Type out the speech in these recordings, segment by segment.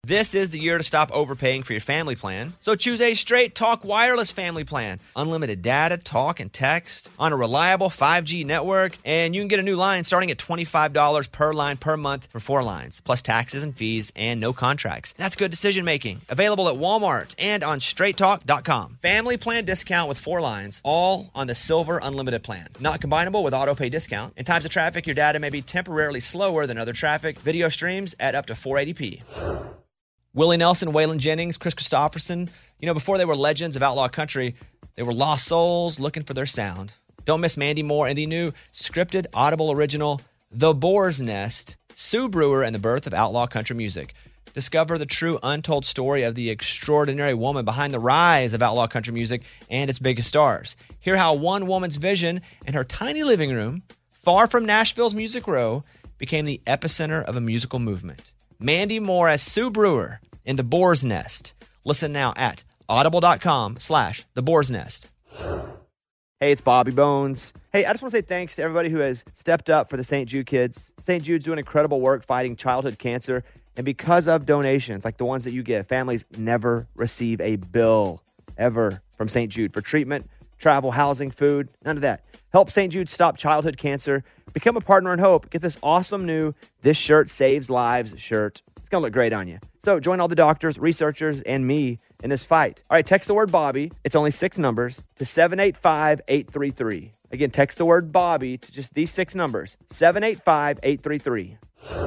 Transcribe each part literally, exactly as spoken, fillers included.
This is the year to stop overpaying for your family plan. So choose a Straight Talk Wireless family plan. Unlimited data, talk, and text on a reliable five G network. And you can get a new line starting at twenty-five dollars per line per month for four lines, plus taxes and fees and no contracts. That's good decision making. Available at Walmart and on straight talk dot com. Family plan discount with four lines, all on the Silver Unlimited plan. Not combinable with auto pay discount. In times of traffic, your data may be temporarily slower than other traffic. Video streams at up to four eighty p. Willie Nelson, Waylon Jennings, Chris Christopherson, you know, before they were legends of outlaw country, they were lost souls looking for their sound. Don't miss Mandy Moore and the new scripted Audible original, The Boar's Nest, Sue Brewer and the Birth of Outlaw Country Music. Discover the true untold story of the extraordinary woman behind the rise of outlaw country music and its biggest stars. Hear how one woman's vision in her tiny living room, far from Nashville's Music Row, became the epicenter of a musical movement. Mandy Moore as Sue Brewer in The Boar's Nest. Listen now at audible.com slash The Boar's Nest. Hey, it's Bobby Bones. Hey, I just want to say thanks to everybody who has stepped up for the Saint Jude kids. Saint Jude's doing incredible work fighting childhood cancer. And because of donations like the ones that you give, families never receive a bill ever from Saint Jude for treatment, travel, housing, food, none of that. Help Saint Jude stop childhood cancer. Become a partner in hope. Get this awesome new This Shirt Saves Lives shirt. It's going to look great on you. So join all the doctors, researchers, and me in this fight. All right, text the word Bobby. It's only six numbers to seven eight five, eight three three. Again, text the word Bobby to just these six numbers, seven eight five, eight three three.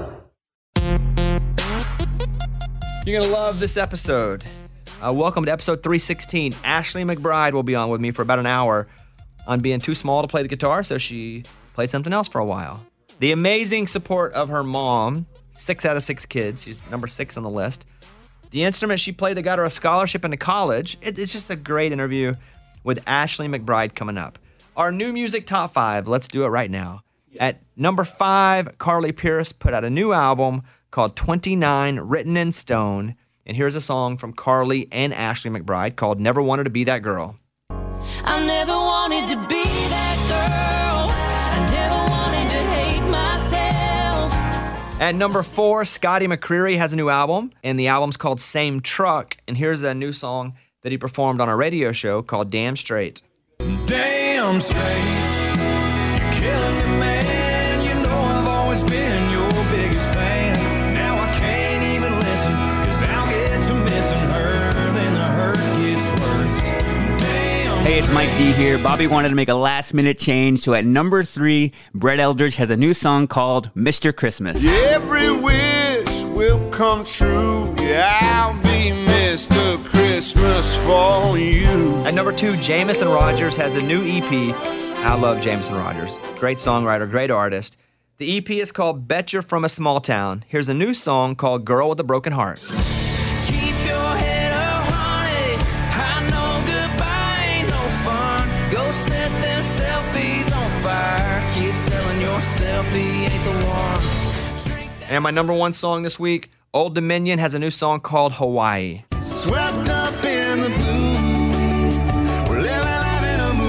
You're going to love this episode. Uh, welcome to episode three sixteen. Ashley McBryde will be on with me for about an hour on being too small to play the guitar, so she played something else for a while. The amazing support of her mom, six out of six kids. She's number six on the list. The instrument she played that got her a scholarship into college. It, it's just a great interview with Ashley McBryde coming up. Our new music top five. Let's do it right now. At number five, Carly Pearce put out a new album called twenty-nine, Written in Stone. And here's a song from Carly and Ashley McBryde called Never Wanted to Be That Girl. I never wanted to be that girl. I never wanted to hate myself. At number four, Scotty McCreery has a new album, and the album's called Same Truck. And here's a new song that he performed on a radio show called Damn Straight. Damn straight, you're killing me, man. You know I've always been your biggest fan. Now I can't even listen, cause I'll get to missing her, then the hurt gets worse. Damn. Hey, it's Mike D here. Bobby wanted to make a last minute change, so at number three, Brett Eldridge has a new song called Mister Christmas. Every wish will come true. Yeah, I'll be Mister Christmas for you. At number two, Jameson Rogers has a new E P. I love Jameson Rogers. Great songwriter, great artist. The E P is called Bet You're From a Small Town. Here's a new song called Girl with a Broken Heart. Keep your head up, honey. I know goodbye ain't no fun. Go set them selfies on fire. Keep telling yourself he ain't the one. And my number one song this week, Old Dominion has a new song called Hawaii. Swept up in the blue. We're living life in a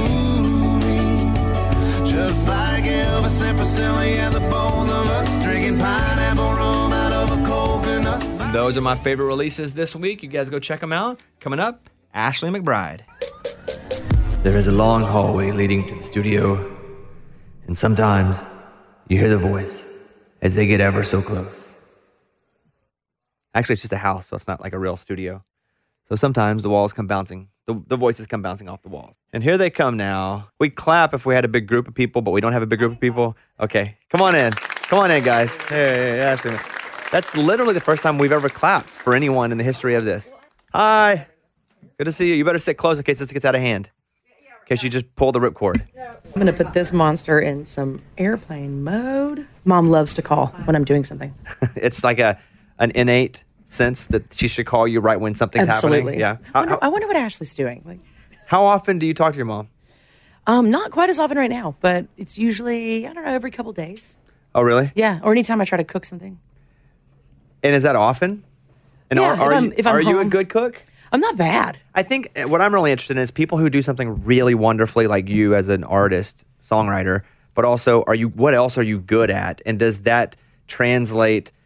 movie. Just like Elvis and Priscilla and the both of us drinking pineapple rum out of a coconut. And those are my favorite releases this week. You guys go check them out. Coming up, Ashley McBryde. There is a long hallway leading to the studio, and sometimes you hear the voice as they get ever so close. Actually, it's just a house, so it's not like a real studio. So sometimes the walls come bouncing, the, the voices come bouncing off the walls. And here they come now. We'd clap if we had a big group of people, but we don't have a big group of people. Okay, come on in. Come on in, guys. Hey, hey, hey, that's literally the first time we've ever clapped for anyone in the history of this. Hi. Good to see you. You better sit close in case this gets out of hand. In case you just pull the ripcord. I'm going to put this monster in some airplane mode. Mom loves to call when I'm doing something. It's like a an innate sense that she should call you right when something's Absolutely. happening. Yeah. I wonder, I wonder what Ashley's doing. Like, how often do you talk to your mom? Um, not quite as often right now, but it's usually, I don't know, every couple days. Oh, really? Yeah, or anytime I try to cook something. And is that often? And Yeah, are, if are, I'm- you, if I'm are you a home. good cook? I'm not bad. I think what I'm really interested in is people who do something really wonderfully, like you as an artist, songwriter, but also are you? What else are you good at? And does that translate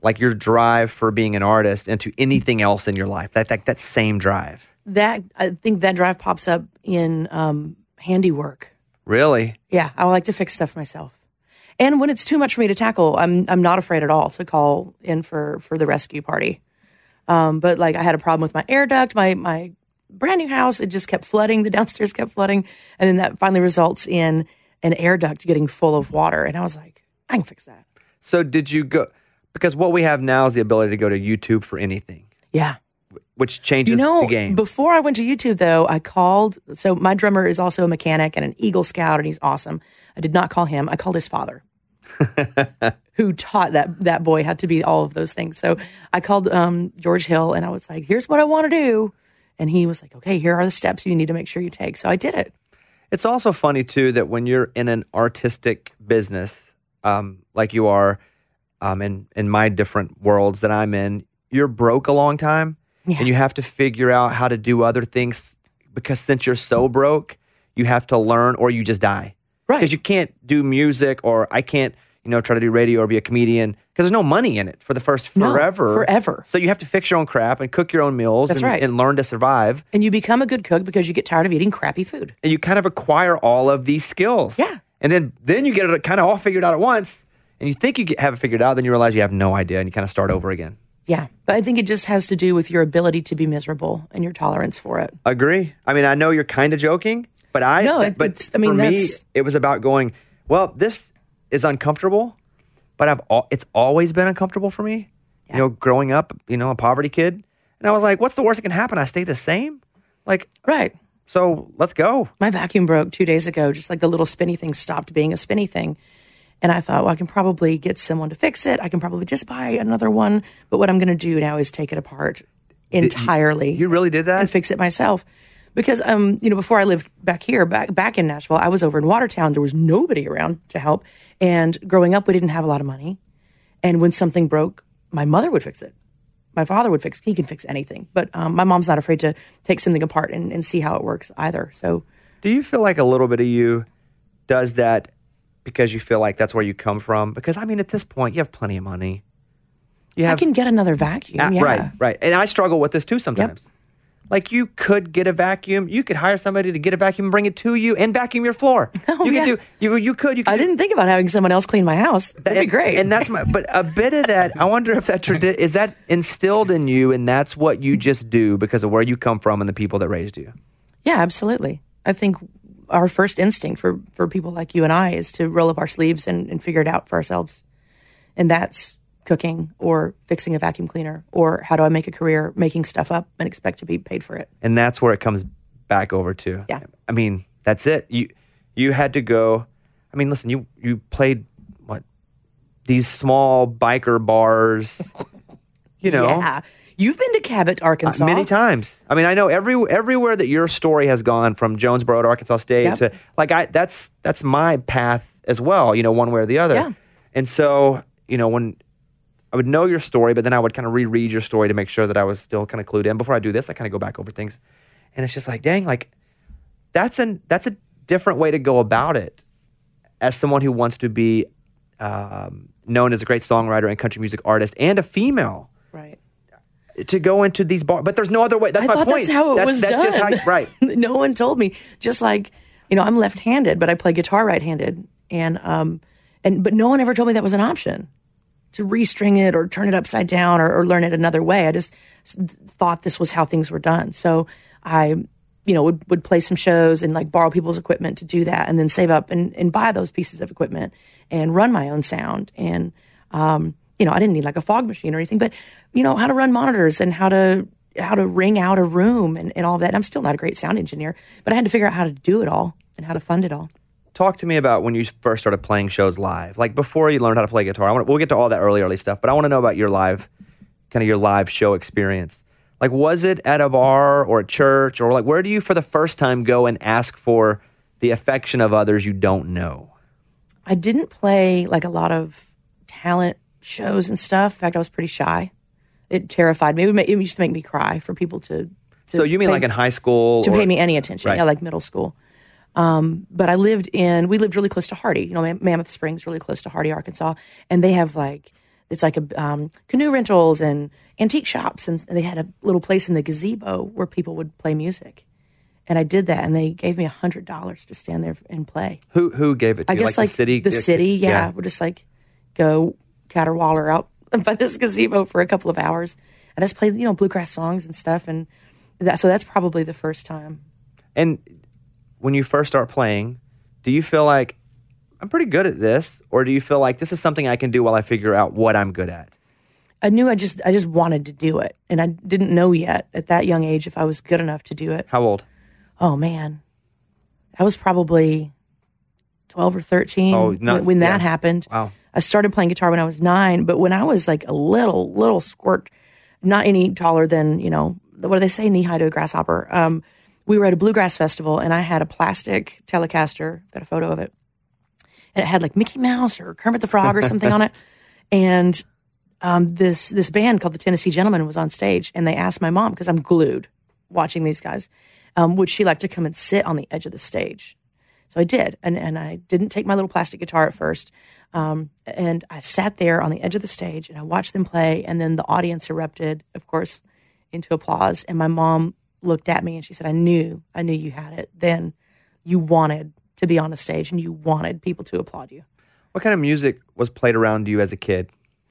like your drive for being an artist into anything else in your life? That that, that same drive. That I think that drive pops up in um, handiwork. Really? Yeah, I like to fix stuff myself. And when it's too much for me to tackle, I'm I'm not afraid at all to call in for for the rescue party. Um, but like I had a problem with my air duct, my my brand new house, it just kept flooding. The downstairs kept flooding, and then that finally results in an air duct getting full of water. And I was like, I can fix that. So did you go? Because what we have now is the ability to go to YouTube for anything, Yeah. which changes You know, the game. before I went to YouTube, though, I called. So my drummer is also a mechanic and an Eagle Scout, and he's awesome. I did not call him. I called his father, who taught that that boy how to be all of those things. So I called um, George Hill, and I was like, "Here's what I want to do," and he was like, "Okay, here are the steps you need to make sure you take." So I did it. It's also funny too that when you're in an artistic business, um, like you are, um, in in my different worlds that I'm in, you're broke a long time. Yeah. And you have to figure out how to do other things because since you're so broke, you have to learn or you just die. Right. Because you can't do music or I can't, you know, try to do radio or be a comedian because there's no money in it for the first No, forever. forever. So you have to fix your own crap and cook your own meals That's and, right. and learn to survive. And you become a good cook because you get tired of eating crappy food. And you kind of acquire all of these skills. Yeah. And then, then you get it kind of all figured out at once. And you think you get, have it figured out, then you realize you have no idea and you kind of start over again. Yeah. But I think it just has to do with your ability to be miserable and your tolerance for it. Agree. I mean, I know you're kind of joking, but I. No, it- but it's- I mean, for me, that's- it was about going. Well, this is uncomfortable, but I've. Al- it's always been uncomfortable for me. Yeah. You know, growing up, you know, a poverty kid, and I was like, "What's the worst that can happen? I stay the same." Like, Right. so let's go. My vacuum broke two days ago, just like the little spinny thing stopped being a spinny thing. And I thought, well, I can probably get someone to fix it. I can probably just buy another one. But what I'm going to do now is take it apart entirely. You really did that? And fix it myself. Because, um, you know, before I lived back here, back back in Nashville, I was over in Watertown. There was nobody around to help. And growing up, we didn't have a lot of money. And when something broke, my mother would fix it. My father would fix it. He can fix anything. But um, my mom's not afraid to take something apart and, and see how it works either. So Do you feel like a little bit of you does that because you feel like that's where you come from? Because I mean, at this point, you have plenty of money. You I have can get another vacuum. Ah, yeah. Right, right. And I struggle with this too sometimes. Like you could get a vacuum, you could hire somebody to get a vacuum and bring it to you and vacuum your floor. Oh, you yeah. could do you you could you could I do- didn't think about having someone else clean my house. That'd be and- great. And that's my but a bit of that, I wonder if that tradi- is that instilled in you and that's what you just do because of where you come from and the people that raised you. yeah, absolutely. I think our first instinct for, for people like you and I is to roll up our sleeves and, and figure it out for ourselves. And that's cooking or fixing a vacuum cleaner or how do I make a career making stuff up and expect to be paid for it. And that's where it comes back over to. Yeah. I mean, that's it. You you had to go. I mean, listen, you you played what? These small biker bars. You know. Yeah. You've been to Cabot, Arkansas. Uh, many times. I mean, I know every everywhere that your story has gone from Jonesboro to Arkansas State Yep. to like I that's that's my path as well, you know, one way or the other. Yeah. And so, you know, when I would know your story, but then I would kind of reread your story to make sure that I was still kind of clued in. Before I do this, I kind of go back over things. And it's just like, dang, like that's an that's a different way to go about it as someone who wants to be um, known as a great songwriter and country music artist and a female. Right. To go into these bars, but there's no other way. That's I my thought point. that's how it that's, was that's done. just how, right? No one told me. Just like, you know, I'm left-handed, but I play guitar right-handed, and um, and but no one ever told me that was an option to restring it or turn it upside down or, or learn it another way. I just s- thought this was how things were done. So I, you know, would would play some shows and like borrow people's equipment to do that, and then save up and and buy those pieces of equipment and run my own sound. And um, you know, I didn't need like a fog machine or anything, but you know, how to run monitors and how to how to ring out a room and, and all of that. And I'm still not a great sound engineer, but I had to figure out how to do it all and how to fund it all. Talk to me about when you first started playing shows live, like before you learned how to play guitar. I want we'll get to all that early, early stuff, but I want to know about your live, kind of your live show experience. Like, was it at a bar or a church or like where do you for the first time go and ask for the affection of others you don't know? I didn't play like a lot of talent shows and stuff. In fact, I was pretty shy. It terrified me. It, would make, it used to make me cry for people to. to So you mean pay, like in high school? to or, pay me any attention? Right. Yeah, like middle school. Um, but I lived in. We lived really close to Hardy. You know, Mam- Mammoth Springs, really close to Hardy, Arkansas, and they have like it's like a um, canoe rentals and antique shops, and they had a little place in the gazebo where people would play music. And I did that, and they gave me a hundred dollars to stand there and play. Who who gave it to I you? guess like, like the city? the city, yeah, would just like go caterwaller out by this gazebo for a couple of hours, and I just played, you know, bluegrass songs and stuff, and that. So that's probably the first time. And when you first start playing, do you feel like I'm pretty good at this, or do you feel like this is something I can do while I figure out what I'm good at? I knew I just I just wanted to do it, and I didn't know yet at that young age if I was good enough to do it. How old? Oh man, I was probably twelve or thirteen Oh, when, nuts. when that Yeah. happened. Wow. I started playing guitar when I was nine, but when I was like a little little squirt, not any taller than, you know, what do they say, knee high to a grasshopper. Um, we were at a bluegrass festival, and I had a plastic Telecaster. Got a photo of it, and it had like Mickey Mouse or Kermit the Frog or something on it, and um, this this band called the Tennessee Gentlemen was on stage, and they asked my mom, because I'm glued watching these guys, um, would she like to come and sit on the edge of the stage? So I did, and and I didn't take my little plastic guitar at first, um, and I sat there on the edge of the stage, and I watched them play, and then the audience erupted, of course, into applause, and my mom looked at me and she said, I knew, I knew you had it. Then you wanted to be on a stage, and you wanted people to applaud you. What kind of music was played around you as a kid?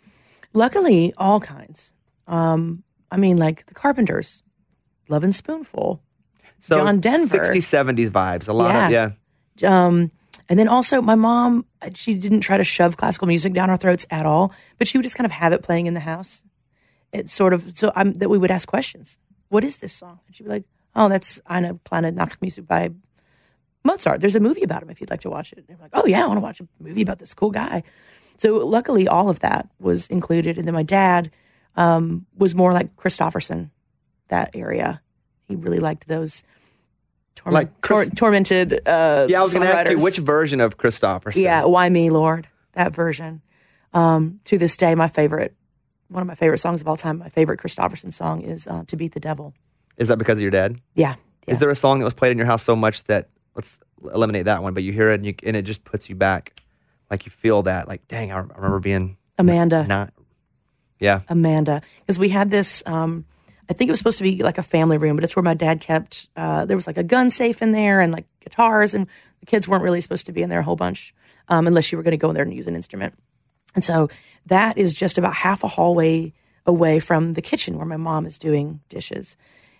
Luckily, all kinds. Um, I mean, like the Carpenters, Love and Spoonful, So John Denver. sixties, seventies vibes. A lot of, Yeah. yeah. Um, and then also my mom, she didn't try to shove classical music down our throats at all, but she would just kind of have it playing in the house. It's sort of, so I'm, that we would ask questions. What is this song? And she'd be like, oh, that's Eine kleine Nachtmusik by Mozart. There's a movie about him if you'd like to watch it. And I'm like, oh yeah, I want to watch a movie about this cool guy. So luckily all of that was included. And then my dad um, was more like Christofferson, that area. He really liked those torment, Like Chris- tor- tormented uh, Yeah, I was going to ask you, songwriters. which version of Christopherson? Yeah, Why Me, Lord? That version. Um, to this day, my favorite, one of my favorite songs of all time, my favorite Christofferson song is uh, To Beat the Devil. Is that because of your dad? Yeah. yeah. Is there a song that was played in your house so much that, let's eliminate that one, but you hear it and, you, and it just puts you back, like you feel that, like, dang, I rem- I remember being Amanda. not, yeah. Amanda. Because we had this, um, I think it was supposed to be like a family room, but it's where my dad kept, uh, there was like a gun safe in there and like guitars, and the kids weren't really supposed to be in there a whole bunch um, unless you were going to go in there and use an instrument. And so that is just about half a hallway away from the kitchen where my mom is doing dishes.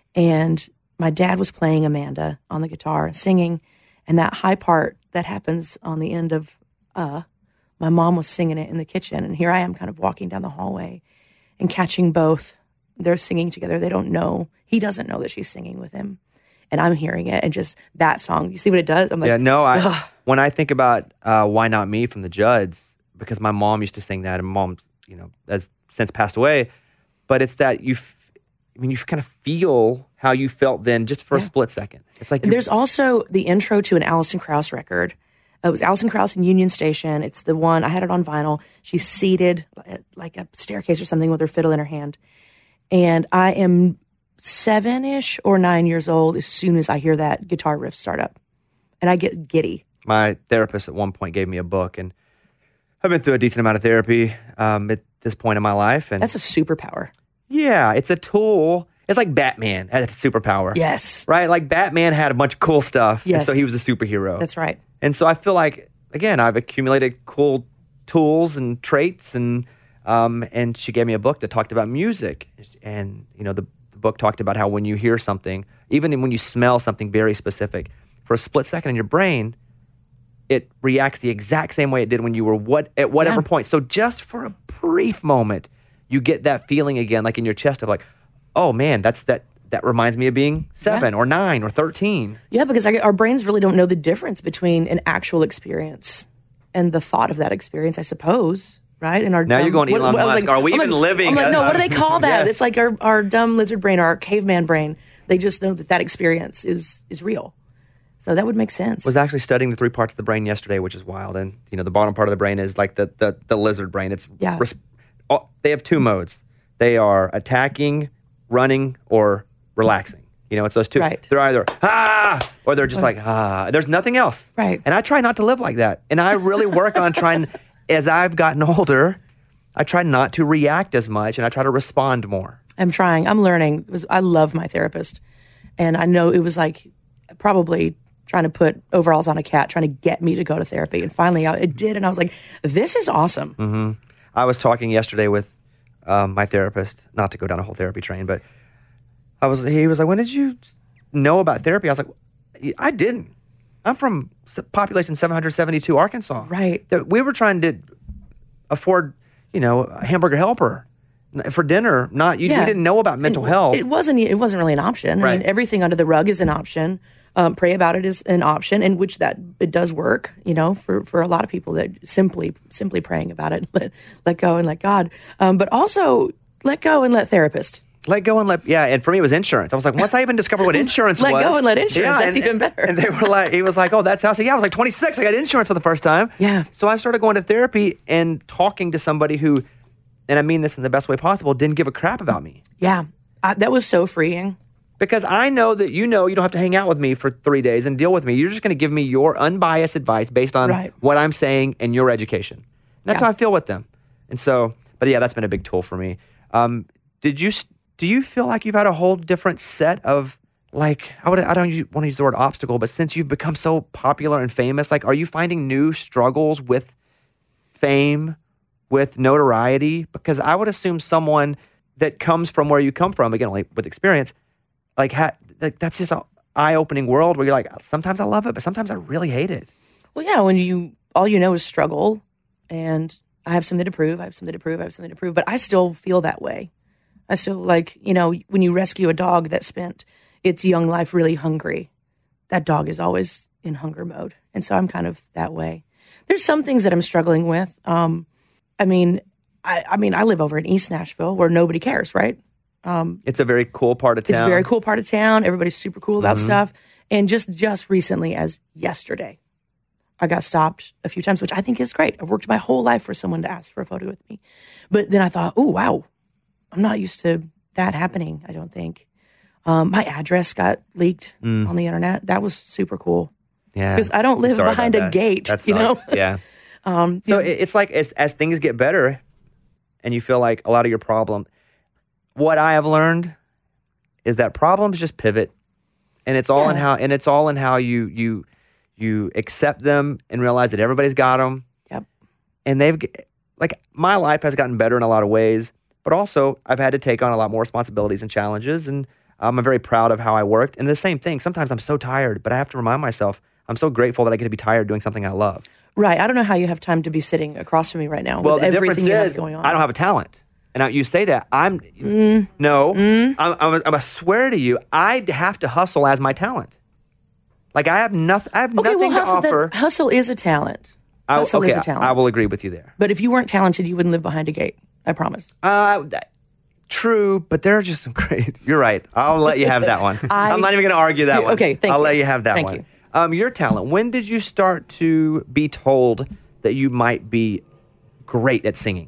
And my dad was playing Amanda on the guitar and singing, and that high part that happens on the end of uh, my mom was singing it in the kitchen. And here I am kind of walking down the hallway and catching both. They're singing together. They don't know. He doesn't know that she's singing with him. And I'm hearing it, and just that song. You see what it does? I'm like, Yeah, no, I, ugh. when I think about uh, Why Not Me from the Judds, because my mom used to sing that, and mom's, you know, has since passed away, but it's that you, f- I mean, you kind of feel how you felt then just for a Yeah. split second. It's like, you- There's also the intro to an Alison Krauss record. It was Alison Krauss in Union Station. It's the one, I had it on vinyl. She's seated at like a staircase or something with her fiddle in her hand. And I am seven-ish or nine years old as soon as I hear that guitar riff start up. And I get giddy. my therapist at one point gave me a book, and I've been through a decent amount of therapy um, at this point in my life. And That's a superpower. yeah, it's a tool. It's like Batman had a superpower. Yes. Right? Like Batman had a bunch of cool stuff. Yes. And so he was a superhero. That's right. And so I feel like, again, I've accumulated cool tools and traits, and um, and she gave me a book that talked about music. And, you know, the, the book talked about how when you hear something, even when you smell something very specific, for a split second in your brain, it reacts the exact same way it did when you were what at whatever Yeah. point. So just for a brief moment, you get that feeling again, like in your chest of like, oh man, that's that. That reminds me of being seven Yeah. or nine or thirteen. Yeah, because I, our brains really don't know the difference between an actual experience and the thought of that experience, I suppose, right? And our Now dumb- you're going what- Elon I was Musk. Are we I'm even living? I'm like, no, Uh, what do they call that? yes. It's like our, our dumb lizard brain, our caveman brain. They just know that that experience is is real. So that would make sense. Was actually studying the three parts of the brain yesterday, which is wild. And you know, the bottom part of the brain is like the the, the lizard brain. It's Yeah. res- all, they have two modes. They are attacking, running, or relaxing. You know, it's those two. Right. They're either ah, or they're just like ah. There's nothing else. Right. And I try not to live like that. And I really work on trying. As I've gotten older, I try not to react as much, and I try to respond more. I'm trying. I'm learning. It was, I love my therapist. And I know it was like probably trying to put overalls on a cat, trying to get me to go to therapy. And finally I, it did. And I was like, this is awesome. Mm-hmm. I was talking yesterday with um, my therapist, not to go down a whole therapy train, but I was. he was like, when did you know about therapy? I was like, I didn't. I'm from population seven hundred seventy-two, Arkansas. Right. We were trying to afford, you know, a hamburger helper for dinner. Not you. Yeah. We didn't know about mental it, health. It wasn't. It wasn't really an option. I Right. mean, everything under the rug is an option. Um, pray about it is an option, and which that it does work. You know, for for a lot of people that simply simply praying about it, let let go and let God. Um, but also let go and let therapist. Let go and let, yeah. And for me, it was insurance. I was like, once I even discovered what insurance Let was. go and let insurance. That's and, even better. And they were like, he was like, oh, that's how. I said, yeah, I was like twenty-six. I got insurance for the first time. Yeah. So I started going to therapy and talking to somebody who, and I mean this in the best way possible, didn't give a crap about me. Yeah, I, that was so freeing. Because I know that you know you don't have to hang out with me for three days and deal with me. You're just going to give me your unbiased advice based on Right. what I'm saying and your education. And that's Yeah. how I feel with them. And so, but yeah, that's been a big tool for me. Um, did you, do you feel like you've had a whole different set of, like, I, would, I don't want to use the word obstacle, but since you've become so popular and famous, like, are you finding new struggles with fame, with notoriety? Because I would assume someone that comes from where you come from, again, like with experience, like, ha- like that's just an eye-opening world where you're like, sometimes I love it, but sometimes I really hate it. Well, yeah, when you all you know is struggle, and I have something to prove, I have something to prove, I have something to prove, but I still feel that way. I still, like, you know, when you rescue a dog that spent its young life really hungry, that dog is always in hunger mode. And so I'm kind of that way. There's some things that I'm struggling with. Um, I mean, I, I mean, I live over in East Nashville where nobody cares, right? Um, It's a very cool part of town. It's a very cool part of town. Everybody's super cool about stuff. And just just recently, as yesterday, I got stopped a few times, which I think is great. I've worked my whole life for someone to ask for a photo with me. But then I thought, oh, wow, I'm not used to that happening, I don't think. Um, my address got leaked Mm. on the internet. That was super cool. Yeah. Because I don't live Sorry behind about a that. gate, That you know? sucks. Yeah. Um, So you know, it- it's like as, as things get better and you feel like a lot of your problem, what I have learned is that problems just pivot, and it's all in Yeah. how and it's all in how you you you accept them and realize that everybody's got them. Yep. And they've g- like my life has gotten better in a lot of ways, but also I've had to take on a lot more responsibilities and challenges, and um, I'm very proud of how I worked. And the same thing, sometimes I'm so tired, but I have to remind myself I'm so grateful that I get to be tired doing something I love. right. I don't know how you have time to be sitting across from me right now Well, with the everything difference you have is going on. I don't have a talent. And I, you say that I'm Mm. no, I'm, I'm, I'm a swear to you, I have to hustle as my talent. Like I have nothing. I have Okay, nothing well, hustle, to offer. that, hustle is a talent. I, Hustle okay, is a talent. I will agree with you there. But if you weren't talented, you wouldn't live behind a gate. I promise. Uh, that, true, but there are just some great. You're right. I'll let you have that one. I- I'm not even going to argue that You- one. okay, thank I'll you. let you have that Thank one. you. Um, your talent. When did you start to be told that you might be great at singing?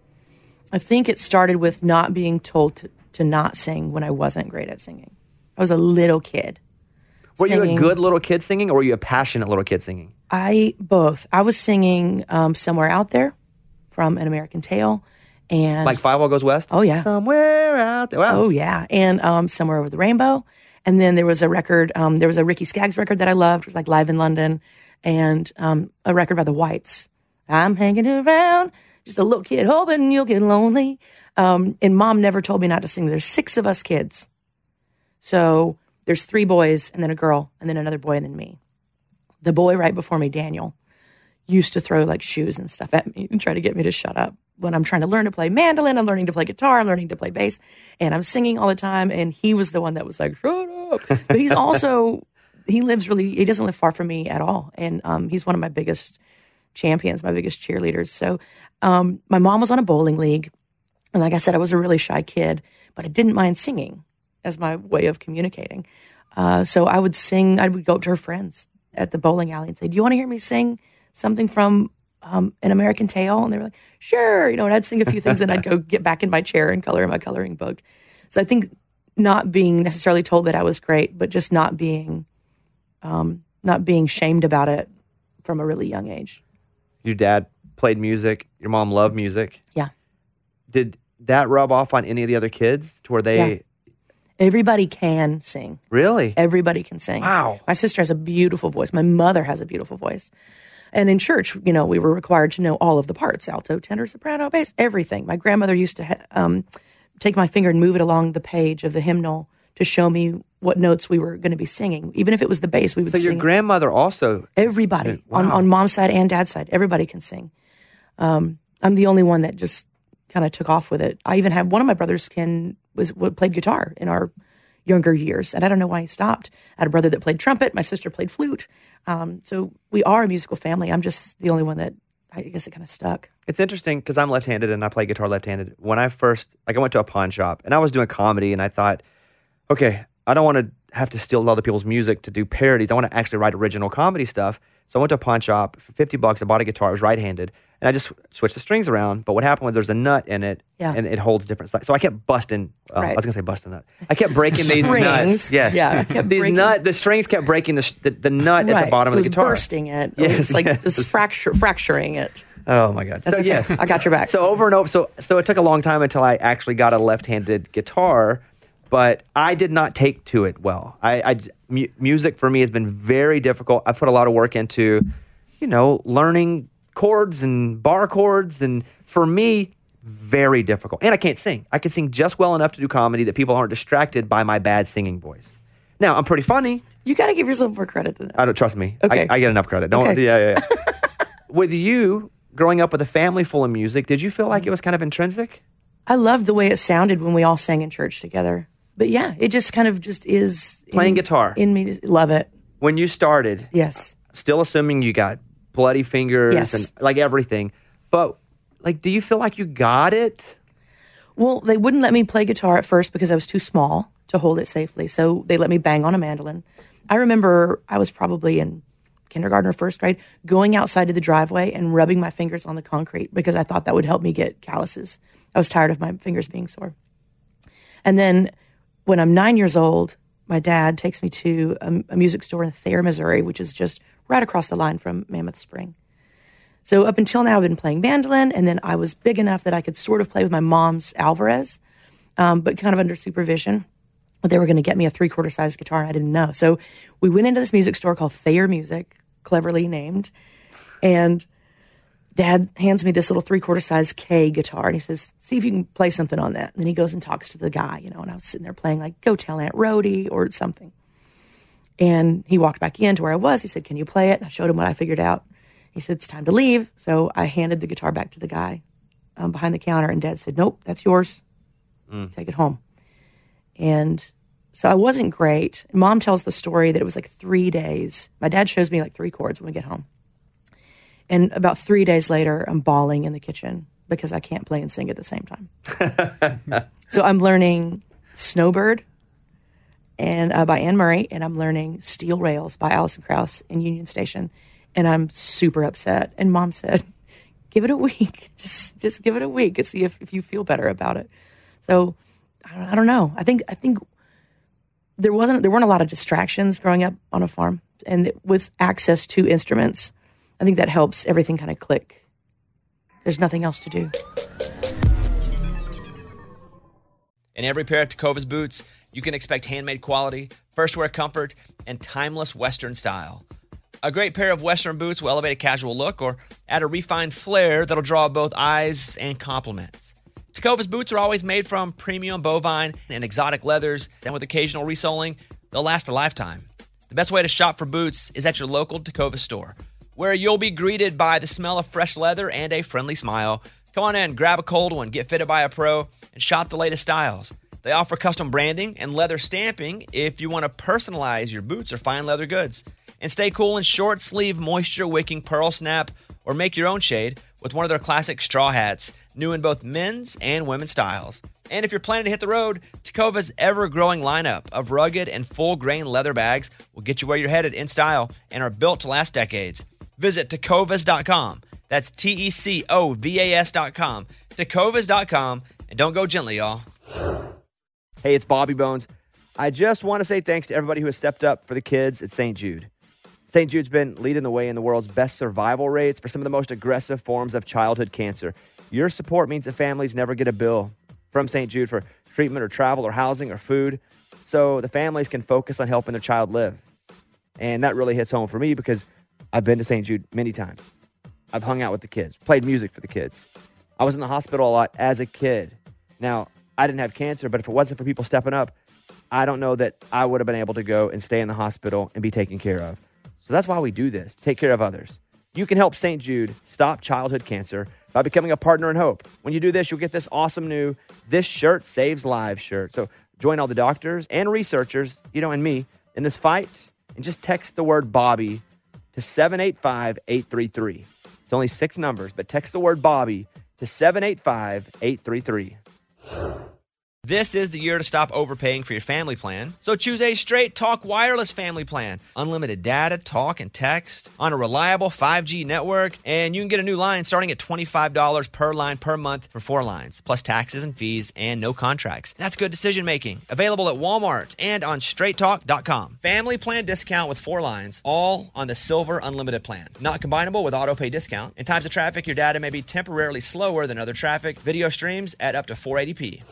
I think it started with not being told to, to not sing when I wasn't great at singing. I was a little kid. Were you a singing. good little kid singing, or were you a passionate little kid singing? I both. I was singing um, Somewhere Out There from An American Tale, and Like Five All Goes West? Oh, yeah. Somewhere out there. Wow. oh yeah, and um, Somewhere Over the Rainbow. And then there was a record. Um, there was a Ricky Skaggs record that I loved. It was like Live in London, and um, a record by the Whites. I'm hanging around, just a little kid hoping you'll get lonely. Um, and Mom never told me not to sing. There's six of us kids, so there's three boys and then a girl and then another boy and then me. The boy right before me, Daniel, used to throw like shoes and stuff at me and try to get me to shut up when I'm trying to learn to play mandolin. I'm learning to play guitar. I'm learning to play bass, and I'm singing all the time. And he was the one that was like, shut up. But he's also, he lives really, he doesn't live far from me at all. And um, he's one of my biggest champions, my biggest cheerleaders. So um, my mom was on a bowling league. And like I said, I was a really shy kid, but I didn't mind singing as my way of communicating. Uh, so I would sing, I would go up to her friends at the bowling alley and say, do you want to hear me sing something from um, An American Tale? And they were like, sure. You know, and I'd sing a few things and I'd go get back in my chair and color in my coloring book. So I think not being necessarily told that I was great, but just not being, um, not being shamed about it from a really young age. Your dad played music. Your mom loved music. Yeah. Did that rub off on any of the other kids to where they... Yeah. Everybody can sing. Really? Everybody can sing. Wow. My sister has a beautiful voice. My mother has a beautiful voice. And in church, you know, we were required to know all of the parts, alto, tenor, soprano, bass, everything. My grandmother used to ha- um, take my finger and move it along the page of the hymnal to show me what notes we were going to be singing. Even if it was the bass, we would So sing your grandmother also... Everybody, Wow. on, on mom's side and dad's side, everybody can sing. Um, I'm the only one that just kind of took off with it. I even have, one of my brothers can was played guitar in our younger years, and I don't know why he stopped. I had a brother that played trumpet. My sister played flute. Um, so we are a musical family. I'm just the only one that, I guess it kind of stuck. It's interesting because I'm left-handed and I play guitar left-handed. When I first, like I went to a pawn shop and I was doing comedy and I thought, okay, I don't want to have to steal other people's music to do parodies. I want to actually write original comedy stuff. So I went to a pawn shop for fifty bucks. I bought a guitar. It was right-handed. And I just switched the strings around. But what happened was there's a nut in it Yeah. and it holds different sides. So I kept busting. Uh, Right. I was going to say busting nut. I kept breaking these Strings. nuts. Yes. Yeah, I kept these breaking- nut, the strings kept breaking the, sh- the, the nut at the bottom it of the was guitar. bursting it. Yes, It was like yes. just fracture, fracturing it. Oh my God. That's so okay. yes. I got your back. So over and over. So so it took a long time until I actually got a left-handed guitar, but I did not take to it well. I, I mu- music for me has been very difficult. I put a lot of work into, you know, learning chords and bar chords, and for me, very difficult. And I can't sing. I can sing just well enough to do comedy that people aren't distracted by my bad singing voice. Now I'm pretty funny. You got to give yourself more credit than that. I don't trust me. Okay. I, I get enough credit. Don't. Okay. Yeah, yeah. yeah. With you growing up with a family full of music, did you feel like it was kind of intrinsic? I loved the way it sounded when we all sang in church together. But yeah, it just kind of just is Playing in, guitar. in me. Love it. When you started, Yes. still assuming you got bloody fingers Yes. and like everything, but like, do you feel like you got it? Well, they wouldn't let me play guitar at first because I was too small to hold it safely. So they let me bang on a mandolin. I remember I was probably in kindergarten or first grade, going outside to the driveway and rubbing my fingers on the concrete because I thought that would help me get calluses. I was tired of my fingers being sore. And then when I'm nine years old, my dad takes me to a, a music store in Thayer, Missouri, which is just right across the line from Mammoth Spring. So up until now, I've been playing mandolin, and then I was big enough that I could sort of play with my mom's Alvarez, um, but kind of under supervision. But they were going to get me a three-quarter size guitar, and I didn't know. So we went into this music store called Thayer Music, cleverly named, and Dad hands me this little three-quarter size K guitar, and he says, see if you can play something on that. And then he goes and talks to the guy, you know, and I was sitting there playing like Go Tell Aunt Rhody or something. And he walked back in to where I was. He said, can you play it? And I showed him what I figured out. He said, it's time to leave. So I handed the guitar back to the guy um, behind the counter, and Dad said, nope, that's yours. Take it home. And so I wasn't great. Mom tells the story that it was like three days. My dad shows me like three chords when we get home. And about three days later, I'm bawling in the kitchen because I can't play and sing at the same time. So I'm learning Snowbird and uh, by Anne Murray, and I'm learning Steel Rails by Alison Krauss in Union Station. And I'm super upset. And Mom said, give it a week. Just just give it a week and see if, if you feel better about it. So I don't, I don't know. I think I think there wasn't there weren't a lot of distractions growing up on a farm, and with access to instruments, I think that helps everything kind of click. There's nothing else to do. In every pair of Tecovas boots, you can expect handmade quality, first wear comfort, and timeless Western style. A great pair of Western boots will elevate a casual look or add a refined flair that'll draw both eyes and compliments. Tecovas boots are always made from premium bovine and exotic leathers, and with occasional resoling, they'll last a lifetime. The best way to shop for boots is at your local Tecovas store, where you'll be greeted by the smell of fresh leather and a friendly smile. Come on in, grab a cold one, get fitted by a pro, and shop the latest styles. They offer custom branding and leather stamping if you want to personalize your boots or fine leather goods. And stay cool in short sleeve, moisture wicking pearl snap, or make your own shade with one of their classic straw hats, new in both men's and women's styles. And if you're planning to hit the road, Tecovas' ever-growing lineup of rugged and full-grain leather bags will get you where you're headed in style and are built to last decades. Visit Tecovas dot com. That's T E C O V A S dot com. Tecovas dot com. And don't go gently, y'all. Hey, it's Bobby Bones. I just want to say thanks to everybody who has stepped up for the kids at Saint Jude. Saint Jude's been leading the way in the world's best survival rates for some of the most aggressive forms of childhood cancer. Your support means that families never get a bill from Saint Jude for treatment or travel or housing or food, so the families can focus on helping their child live. And that really hits home for me because I've been to Saint Jude many times. I've hung out with the kids, played music for the kids. I was in the hospital a lot as a kid. Now, I didn't have cancer, but if it wasn't for people stepping up, I don't know that I would have been able to go and stay in the hospital and be taken care of. So that's why we do this, take care of others. You can help Saint Jude stop childhood cancer by becoming a partner in hope. When you do this, you'll get this awesome new This Shirt Saves Lives shirt. So join all the doctors and researchers, you know, and me in this fight, and just text the word Bobby to seven eight five, eight three three. It's only six numbers, but text the word Bobby to seven eight five, eight three three. This is the year to stop overpaying for your family plan. So choose a Straight Talk Wireless family plan. Unlimited data, talk, and text on a reliable five G network. And you can get a new line starting at twenty-five dollars per line per month for four lines, plus taxes and fees and no contracts. That's good decision making. Available at Walmart and on straight talk dot com. Family plan discount with four lines, all on the Silver Unlimited plan. Not combinable with auto pay discount. In times of traffic, your data may be temporarily slower than other traffic. Video streams at up to four eighty p.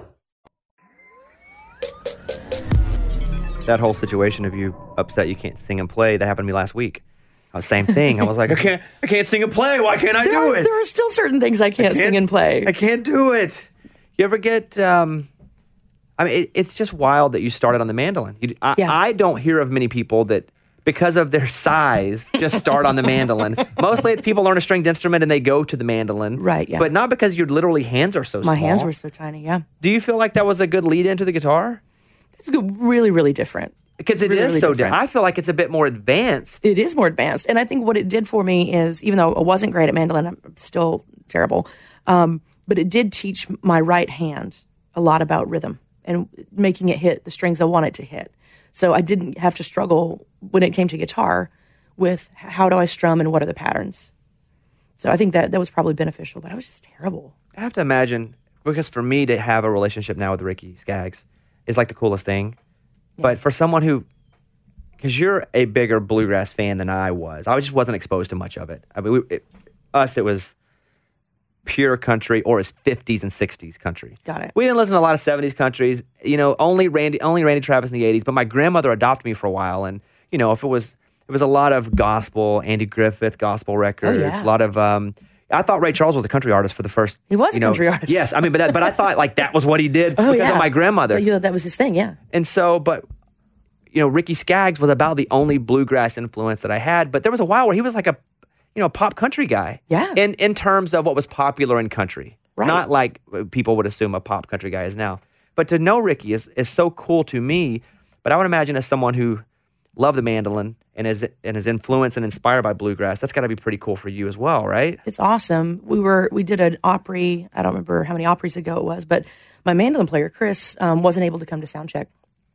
That whole situation of you upset you can't sing and play, that happened to me last week. Uh, same thing. I was like, I can't, I can't sing and play. Why can't I there do are, it? There are still certain things I can't, I can't sing and play. I can't do it. You ever get, um, I mean, it, it's just wild that you started on the mandolin. You, I, Yeah. I don't hear of many people that, because of their size, just start on the mandolin. Mostly it's people learn a stringed instrument and they go to the mandolin. Right, yeah. But not because your literally hands are so small. My hands were so tiny, yeah. Do you feel like that was a good lead into the guitar? It's really, really different. Because it Really, is really so different. different. I feel like it's a bit more advanced. It is more advanced. And I think what it did for me is, even though I wasn't great at mandolin, I'm still terrible, um, but it did teach my right hand a lot about rhythm and making it hit the strings I want it to hit. So I didn't have to struggle when it came to guitar with how do I strum and what are the patterns. So I think that that was probably beneficial, but I was just terrible. I have to imagine, because for me to have a relationship now with Ricky Skaggs is like the coolest thing. But for someone who, because you're a bigger bluegrass fan than I was, I just wasn't exposed to much of it. I mean, we, it, us, it was pure country, or it's fifties and sixties country. Got it. We didn't listen to a lot of seventies countries. You know, only Randy, only Randy Travis in the eighties. But my grandmother adopted me for a while, and you know, if it was, it was a lot of gospel, Andy Griffith gospel records, yeah. a lot of. Um, I thought Ray Charles was a country artist for the first. He was you a know, country artist. Yes, I mean, but that, but I thought like that was what he did Oh, because yeah. of my grandmother. Yeah, that was his thing, yeah. And so, but, you know, Ricky Skaggs was about the only bluegrass influence that I had. But there was a while where he was like a, you know, pop country guy. Yeah. In, in terms of what was popular in country. Right. Not like people would assume a pop country guy is now. But to know Ricky is, is so cool to me. But I would imagine as someone who loved the mandolin and is, and is influenced and inspired by bluegrass, that's got to be pretty cool for you as well, right? It's awesome. We were we did an Opry. I don't remember how many Opries ago it was, but my mandolin player Chris um, wasn't able to come to sound check.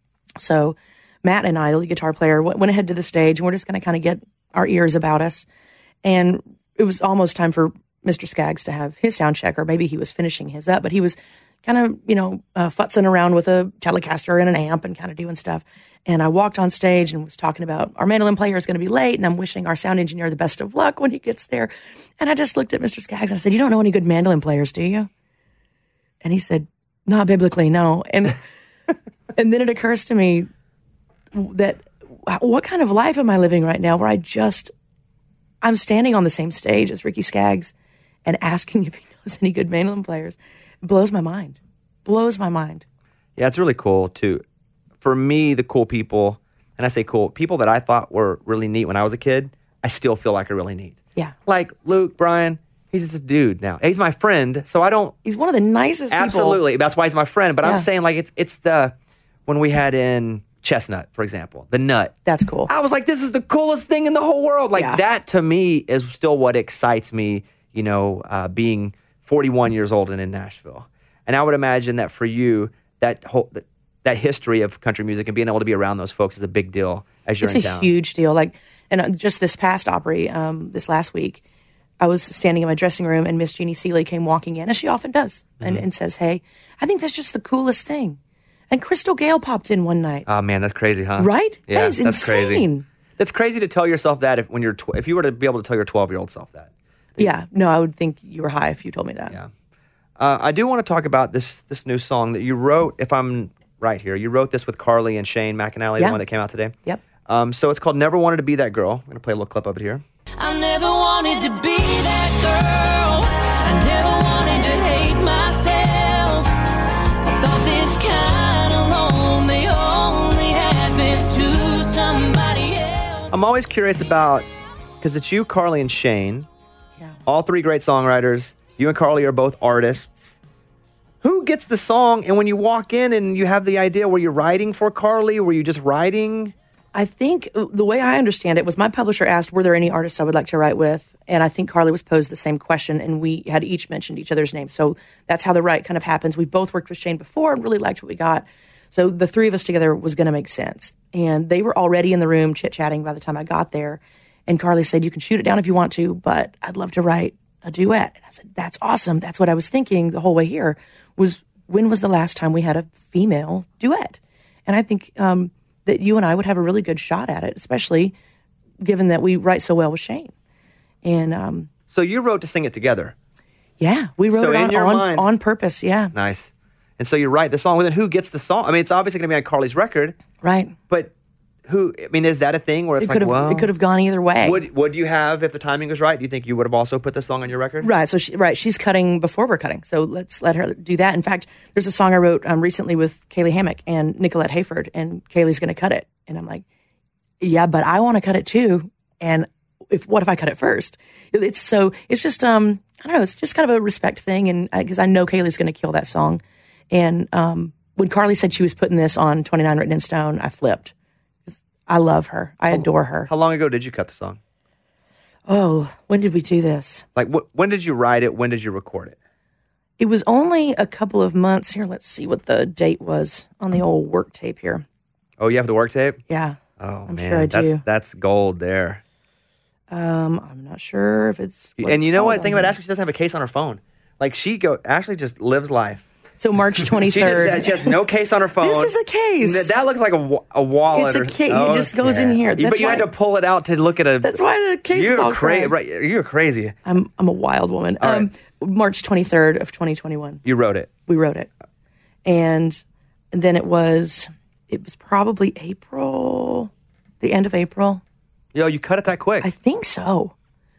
So Matt and I, the lead guitar player, went, went ahead to the stage, and we're just going to kind of get our ears about us. And it was almost time for Mister Skaggs to have his sound check, or maybe he was finishing his up, but he was kind of, you know, uh, futzing around with a Telecaster and an amp and kind of doing stuff. And I walked on stage and was talking about our mandolin player is going to be late, and I'm wishing our sound engineer the best of luck when he gets there. And I just looked at Mister Skaggs and I said, "You don't know any good mandolin players, do you?" And he said, "Not biblically, no." And and then it occurs to me that what kind of life am I living right now where I just, I'm standing on the same stage as Ricky Skaggs and asking if he knows any good mandolin players. It blows my mind. Blows my mind. Yeah, it's really cool too. For me, the cool people, and I say cool, people that I thought were really neat when I was a kid, I still feel like are really neat. Yeah. Like Luke, Brian, he's just a dude now. He's my friend, so I don't... He's one of the nicest people. Absolutely. That's why he's my friend. But Yeah. I'm saying, like, it's it's the... When we had in Chestnut, for example, the nut. That's cool. I was like, this is the coolest thing in the whole world. Like, Yeah. that to me is still what excites me, you know, uh, being forty-one years old and in Nashville. And I would imagine that for you, that whole... That, that history of country music and being able to be around those folks is a big deal as you're It's in a town. huge deal. Like, and uh, just this past Opry, um, this last week, I was standing in my dressing room and Miss Jeannie Seeley came walking in, as she often does, and, and says, "Hey, I think that's just the coolest thing." And Crystal Gale popped in one night. Oh man, that's crazy, huh? Right? Yeah, That is that's crazy. insane. That's crazy to tell yourself that if when you're tw- if you were to be able to tell your twelve year old self that. Yeah, no, I would think you were high if you told me that. Yeah. Uh, I do want to talk about this this new song that you wrote, if I'm right here. You wrote this with Carly and Shane McAnally, Yeah. the one that came out today. Yep. Um, so it's called Never Wanted to Be That Girl. I'm going to play a little clip of it here. I never wanted to be that girl. I never wanted to hate myself. I thought this kind of lonely only happens to somebody else. I'm always curious about, because it's you, Carly, and Shane. Yeah. All three great songwriters. You and Carly are both artists. Who gets the song? And when you walk in and you have the idea, were you writing for Carly? Were you just writing? I think uh, the way I understand it was my publisher asked, were there any artists I would like to write with? And I think Carly was posed the same question, and we had each mentioned each other's names. So that's how the write kind of happens. We've both worked with Shane before and really liked what we got. So the three of us together was going to make sense. And they were already in the room chit-chatting by the time I got there. And Carly said, you can shoot it down if you want to, but I'd love to write a duet. And I said, that's awesome. That's what I was thinking the whole way here was, when was the last time we had a female duet? And I think um, that you and I would have a really good shot at it, especially given that we write so well with Shane. And um, So you wrote to sing it together. yeah, we wrote So it in on, your on, mind- on purpose. Yeah, Nice. And so you write the song. Well, then who gets the song? I mean, it's obviously going to be on Carly's record, right. but who, I mean, is that a thing where it's It like, could have well, it could have gone either way. would, would you have, if the timing was right, do you think you would have also put the song on your record? Right. So she, right, she's cutting before we're cutting. So let's let her do that. In fact, there's a song I wrote um, recently with Kaylee Hammock and Nicolette Hayford, and Kaylee's going to cut it. And I'm like, yeah, but I want to cut it too. And if what if I cut it first? It- It's so it's just um I don't know. It's just kind of a respect thing, and because I, I know Kaylee's going to kill that song. And um, when Carly said she was putting this on twenty-nine Written in Stone, I flipped. 'Cause I love her. I adore her. How long ago did you cut the song? Oh, when did we do this? Like, wh- when did you write it? When did you record it? It was only a couple of months. Here, let's see what the date was on the old work tape here. Oh, you have the work tape? Yeah. Oh, I'm man. sure I that's, do. That's gold there. Um, I'm not sure if it's. what And it's you know called what? on Think about here. Ashley. She doesn't have a case on her phone. Like, she go. Ashley just lives life. So March She just, twenty-third. she has no case on her phone. This is a case. That, that looks like a, wa- a wallet. It's a or- case. It just goes in here. You- That's but you why- had to pull it out to look at a. That's why the case is You're all crazy. cracked. Right, you're crazy. I'm I'm a wild woman. All Um, March twenty-third of twenty twenty-one. You wrote it. We wrote it, and, and then it was it was probably April, the end of April. Yo, you cut it that quick. I think so.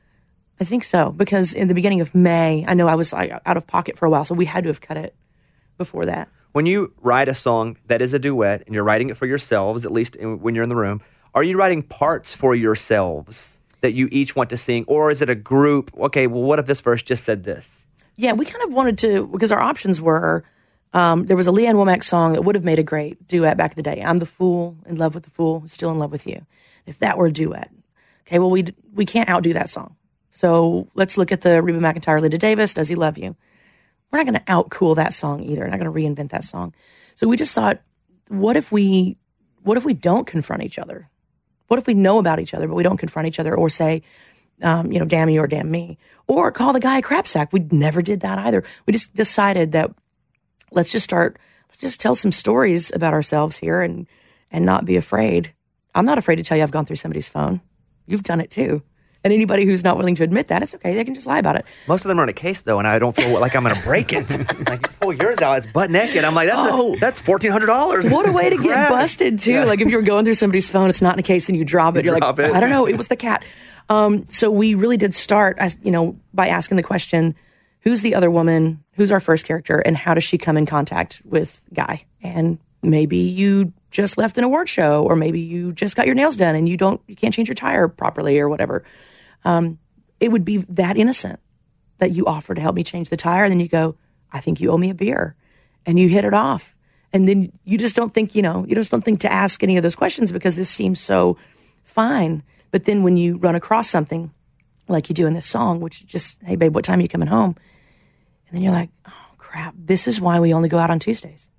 I think so because in the beginning of May, I know I was like out of pocket for a while, so we had to have cut it before that. When you write a song that is a duet and you're writing it for yourselves, at least in, when you're in the room, are you writing parts for yourselves that you each want to sing? Or is it a group? Okay, well, what if this verse just said this? Yeah, we kind of wanted to, because our options were, um, there was a Leanne Womack song that would have made a great duet back in the day. I'm the fool, in love with the fool, still in love with you. If that were a duet. Okay, well, we we can't outdo that song. So let's look at the Reba McEntire, Linda Davis, Does He Love You? We're not going to outcool that song either. We're not going to reinvent that song. So we just thought, what if we, what if we don't confront each other? What if we know about each other, but we don't confront each other or say, um, you know, damn you or damn me, or call the guy a crap sack? We never did that either. We just decided that let's just start, let's just tell some stories about ourselves here and, and not be afraid. I'm not afraid to tell you I've gone through somebody's phone. You've done it too. And anybody who's not willing to admit that, it's okay. They can just lie about it. Most of them are in a case, though, and I don't feel like I'm going to break it. Like, you pull yours out, it's butt naked. I'm like, that's Oh. a, that's fourteen hundred dollars. What a way to get Crap. busted too. Yeah. Like if you're going through somebody's phone, it's not in a case, then you drop it. You You're drop like, it. I don't know. It was the cat. Um, so we really did start, as you know, by asking the question, who's the other woman? Who's our first character? And how does she come in contact with Guy? And maybe you just left an award show, or maybe you just got your nails done and you don't, you can't change your tire properly or whatever. Um, it would be that innocent that you offer to help me change the tire. And then you go, I think you owe me a beer, and you hit it off. And then you just don't think, you know, you just don't think to ask any of those questions because this seems so fine. But then when you run across something like you do in this song, which just, hey babe, what time are you coming home? And then you're like, oh crap, this is why we only go out on Tuesdays.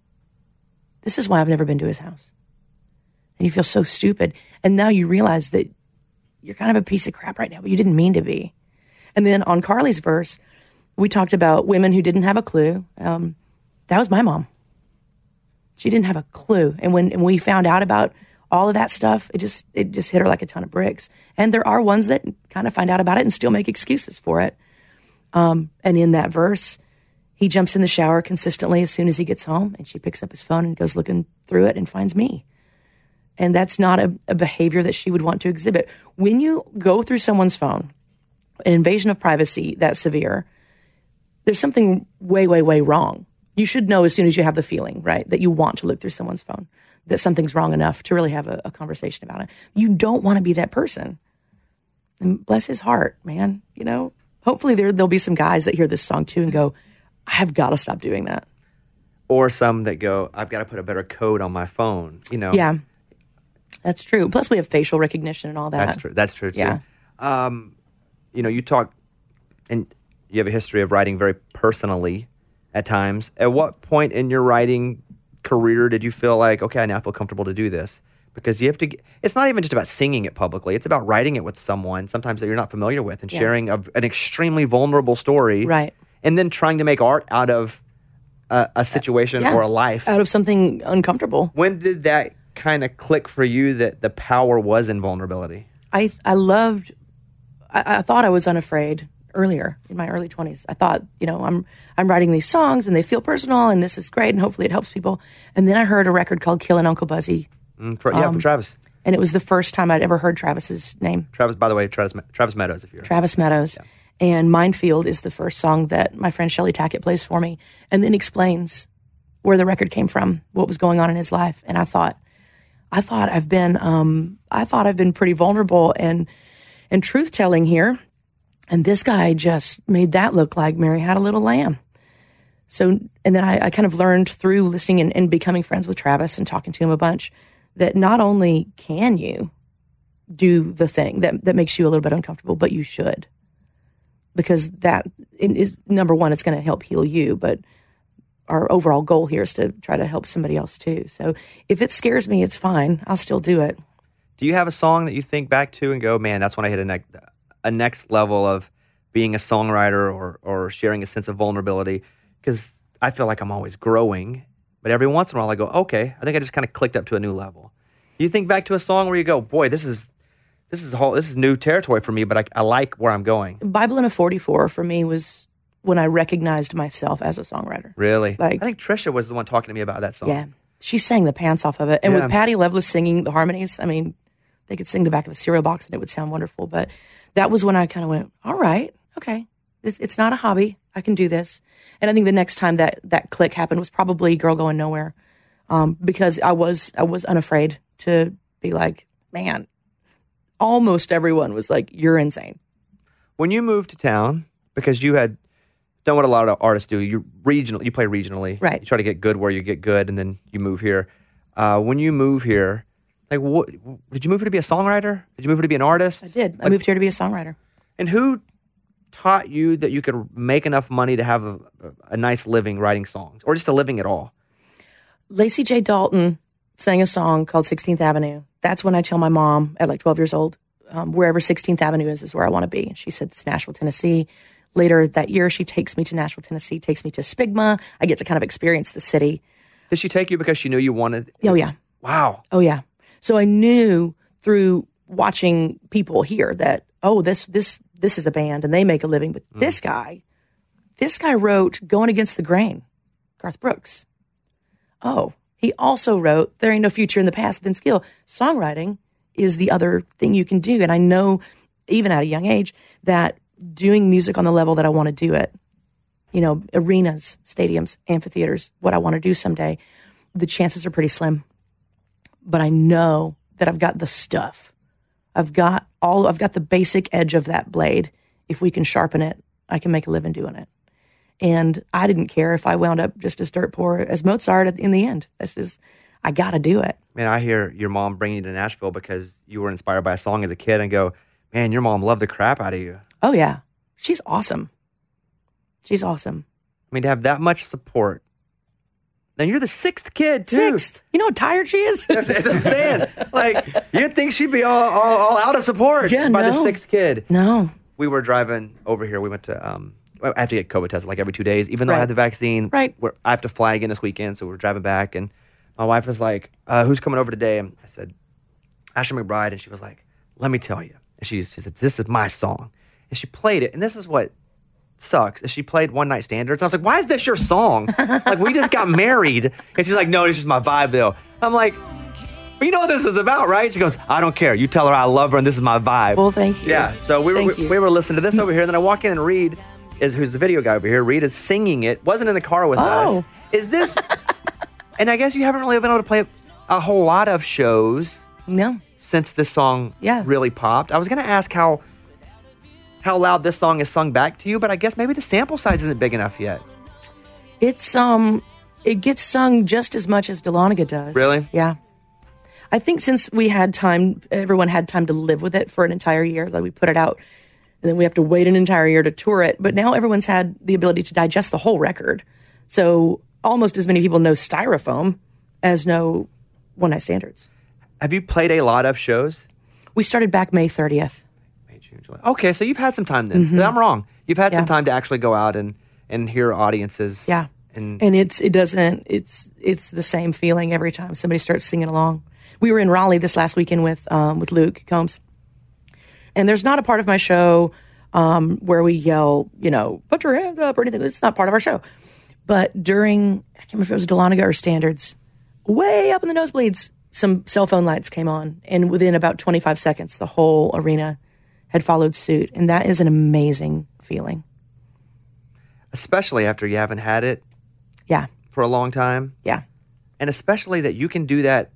This is why I've never been to his house. And you feel so stupid. And now you realize that you're kind of a piece of crap right now, but you didn't mean to be. And then on Carly's verse, we talked about women who didn't have a clue. Um, that was my mom. She didn't have a clue. And when and we found out about all of that stuff, it just it just hit her like a ton of bricks. And there are ones that kind of find out about it and still make excuses for it. Um, and in that verse, he jumps in the shower consistently as soon as he gets home, and she picks up his phone and goes looking through it and finds me. And that's not a, a behavior that she would want to exhibit. When you go through someone's phone, an invasion of privacy that severe, there's something way, way, way wrong. You should know as soon as you have the feeling, right, that you want to look through someone's phone, that something's wrong enough to really have a, a conversation about it. You don't want to be that person. And bless his heart, man. You know, hopefully there, there'll be some guys that hear this song too and go, I've got to stop doing that. Or some that go, I've got to put a better code on my phone, you know. Yeah, that's true. Plus we have facial recognition and all that. That's true. That's true, too. Yeah. Um, you know, you talk, and you have a history of writing very personally at times. At what point in your writing career did you feel like, okay, now I feel comfortable to do this? Because you have to, get, it's not even just about singing it publicly. It's about writing it with someone, sometimes that you're not familiar with, and Yeah. sharing a, an extremely vulnerable story. Right. And then trying to make art out of a, a situation Yeah. or a life. Out of something uncomfortable. When did that kind of click for you that the power was in vulnerability? I I loved, I, I thought I was unafraid earlier in my early twenties. I thought, you know, I'm I'm writing these songs and they feel personal and this is great and hopefully it helps people. And then I heard a record called Killin' Uncle Buzzy. Mm, for, yeah, Um, for Travis. And it was the first time I'd ever heard Travis's name, Travis, by the way, Travis, Travis Meadows, if you're... Travis Meadows. And Minefield is the first song that my friend Shelley Tackett plays for me and then explains where the record came from, what was going on in his life. And I thought, I thought I've been, um, I thought I've been pretty vulnerable and, and truth telling here. And this guy just made that look like Mary Had a Little Lamb. So, and then I, I kind of learned through listening and, and becoming friends with Travis and talking to him a bunch that not only can you do the thing that, that makes you a little bit uncomfortable, but you should. Because that is, number one, it's going to help heal you, but our overall goal here is to try to help somebody else too. So if it scares me, it's fine. I'll still do it. Do you have a song that you think back to and go, man, that's when I hit a, ne- a next level of being a songwriter or, or sharing a sense of vulnerability? Because I feel like I'm always growing, but every once in a while I go, okay, I think I just kind of clicked up to a new level. Do you think back to a song where you go, boy, this is this is whole, this is new territory for me, but I, I like where I'm going? Bible in a forty-four for me was when I recognized myself as a songwriter. Really? Like- I think Trisha was the one talking to me about that song. Yeah. She sang the pants off of it. And Yeah. with Patty Loveless singing the harmonies, I mean, they could sing the back of a cereal box and it would sound wonderful. But that was when I kind of went, all right, okay. It's, it's not a hobby. I can do this. And I think the next time that that click happened was probably Girl Going Nowhere. Um, because I was I was unafraid to be like, man, almost everyone was like, you're insane. When you moved to town, because you had done what a lot of artists do, you regional, you play regionally. Right. You try to get good where you get good, and then you move here. Uh, when you move here, like, what did you move here to be a songwriter? Did you move here to be an artist? I did. I Like, moved here to be a songwriter. And who taught you that you could make enough money to have a, a, a nice living writing songs, or just a living at all? Lacey J. Dalton sang a song called sixteenth Avenue. That's when I tell my mom at like twelve years old, um, wherever sixteenth Avenue is, is where I want to be. And she said, it's Nashville, Tennessee. Later that year, she takes me to Nashville, Tennessee, takes me to Spigma. I get to kind of experience the city. Did she take you because she knew you wanted? Oh, yeah. Wow. Oh, yeah. So I knew through watching people here that, oh, this this this is a band and they make a living. But this guy, this guy wrote Going Against the Grain, Garth Brooks. Oh, he also wrote There Ain't No Future in the Past, Vince Gill. Songwriting is the other thing you can do. And I know, even at a young age, that doing music on the level that I want to do it, you know, arenas, stadiums, amphitheaters, what I want to do someday, the chances are pretty slim. But I know that I've got the stuff. I've got all, I've got the basic edge of that blade. If we can sharpen it, I can make a living doing it. And I didn't care if I wound up just as dirt poor as Mozart in the end. That's just, I got to do it. Man, I hear your mom bring you to Nashville because you were inspired by a song as a kid and go, man, your mom loved the crap out of you. Oh, yeah. She's awesome. She's awesome. I mean, to have that much support. Then you're the sixth kid, too. Sixth. You know how tired she is? That's, that's what I'm saying. Like, you'd think she'd be all, all, all out of support Yeah, by the no. sixth kid. No. We were driving over here. We went to, um, I have to get COVID tested like every two days. Even though I Right. had the vaccine, Right. we're, I have to fly again this weekend. So we're driving back. And my wife was like, uh, who's coming over today? And I said, Ashley McBryde. And she was like, let me tell you. And she, she said, this is my song. And she played it. And this is what sucks is she played One Night Standards. I was like, why is this your song? Like, we just got married. And she's like, no, it's just my vibe, Bill. I'm like, but you know what this is about, right? She goes, I don't care. You tell her I love her and this is my vibe. Well, thank you. Yeah, so we were, Thank we, you. we were listening to this over here. And then I walk in and Reed, is who's the video guy over here. Reed is singing it. Wasn't in the car with Oh. us. Is this... And I guess you haven't really been able to play a whole lot of shows No. since this song Yeah. really popped. I was going to ask how how loud this song is sung back to you, but I guess maybe the sample size isn't big enough yet. It's um it gets sung just as much as Dahlonega does. Really? Yeah. I think since we had time, everyone had time to live with it for an entire year. Like we put it out, and then we have to wait an entire year to tour it. But now everyone's had the ability to digest the whole record. So almost as many people know Styrofoam as know One Night Standards. Have you played a lot of shows? We started back May thirtieth. May, June, July. Okay, so you've had some time then. I'm wrong. You've had some Mm-hmm. Yeah. time to actually go out and, and hear audiences. Yeah. And, And it's it doesn't it's it's the same feeling every time somebody starts singing along. We were in Raleigh this last weekend with um, with Luke Combs, and there's not a part of my show um, where we yell, you know, put your hands up or anything. It's not part of our show. But during, I can't remember if it was Dahlonega or Standards, way up in the nosebleeds, some cell phone lights came on, and within about twenty-five seconds, the whole arena had followed suit, and that is an amazing feeling. especially after you haven't had it Yeah, for a long time. yeah. And especially that you can do that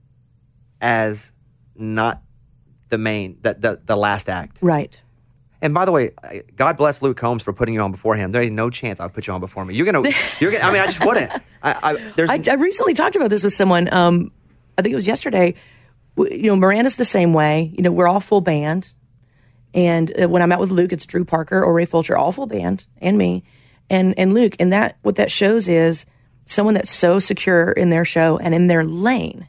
as not the main, that the, the last act. Right. And by the way, I- God bless Luke Combs for putting you on before him. There ain't no chance I'd put you on before me. You're gonna, you're gonna. I mean, I just wouldn't. I, I, there's, I, I recently talked about this with someone. Um, I think it was yesterday. W- You know, Miranda's the same way. You know, we're all full band. And uh, when I'm out with Luke, it's Drew Parker or Ray Fulcher, all full band, and me, and and Luke. And that what that shows is someone that's so secure in their show and in their lane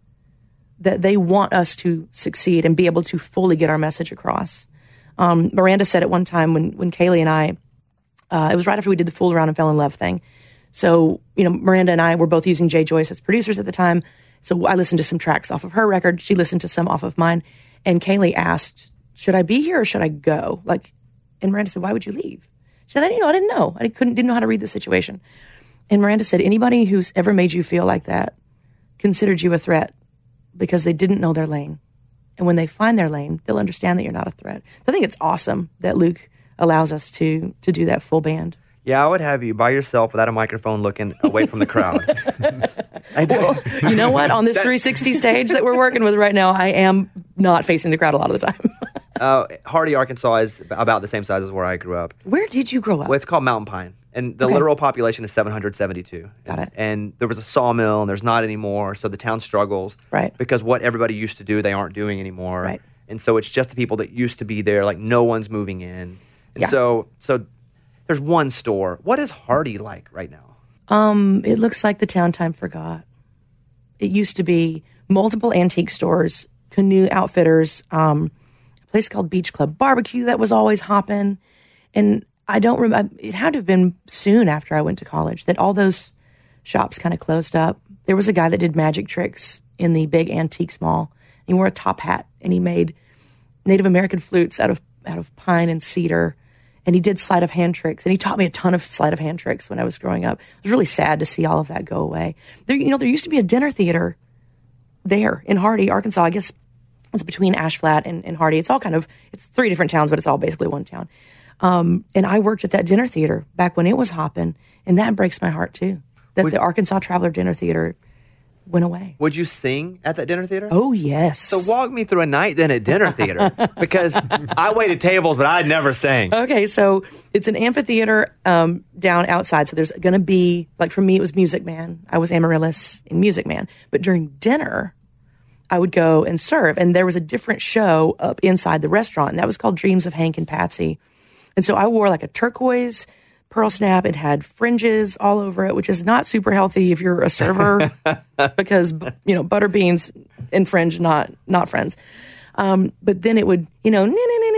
that they want us to succeed and be able to fully get our message across. Um, Miranda said at one time when when Kaylee and I, uh, it was right after we did the Fool Around and Fell in Love thing. So, you know, Miranda and I were both using Jay Joyce as producers at the time. So I listened to some tracks off of her record. She listened to some off of mine. And Kaylee asked, should I be here or should I go? Like, and Miranda said, why would you leave? She said, I didn't know. I didn't know. I couldn't, didn't know how to read the situation. And Miranda said, anybody who's ever made you feel like that considered you a threat because they didn't know their lane. And when they find their lane, they'll understand that you're not a threat. So I think it's awesome that Luke allows us to to do that full band. yeah, I would have you by yourself without a microphone, looking away from the crowd. I do. You know what? On this three sixty stage that we're working with right now, I am not facing the crowd a lot of the time. Uh, Hardy, Arkansas is about the same size as where I grew up. Where did you grow up? Well, it's called Mountain Pine, and the Okay. literal population is seven hundred seventy-two. Got it. And there was a sawmill, and there's not anymore, so the town struggles. Right. Because what everybody used to do, they aren't doing anymore. Right. And so it's just the people that used to be there, like no one's moving in. And Yeah. so, so there's one store. What is Hardy like right now? Um, it looks like the town time forgot. It used to be multiple antique stores, canoe outfitters, um, a place called Beach Club Barbecue that was always hopping. And I don't remember, it had to have been soon after I went to college that all those shops kind of closed up. There was a guy that did magic tricks in the big antiques mall. He wore a top hat and he made Native American flutes out of out of pine and cedar. And he did sleight of hand tricks. And he taught me a ton of sleight of hand tricks when I was growing up. It was really sad to see all of that go away. There, you know, there used to be a dinner theater there in Hardy, Arkansas. I guess it's between Ashflat and, and Hardy. It's all kind of, it's three different towns, but it's all basically one town. Um, and I worked at that dinner theater back when it was hopping. And that breaks my heart too, that Would- the Arkansas Traveler Dinner Theater went away. Would you sing at that dinner theater? Oh, yes. So walk me through a night then at dinner theater, because I waited tables, but I never sang. Okay, so it's an amphitheater um, down outside. So there's going to be, like for me, it was Music Man. I was Amaryllis in Music Man. But during dinner, I would go and serve. And there was a different show up inside the restaurant, and that was called Dreams of Hank and Patsy. And so I wore like a turquoise pearl snap. It had fringes all over it, which is not super healthy if you're a server because, you know, butter beans and fringe, not not friends. Um, but then it would, you know,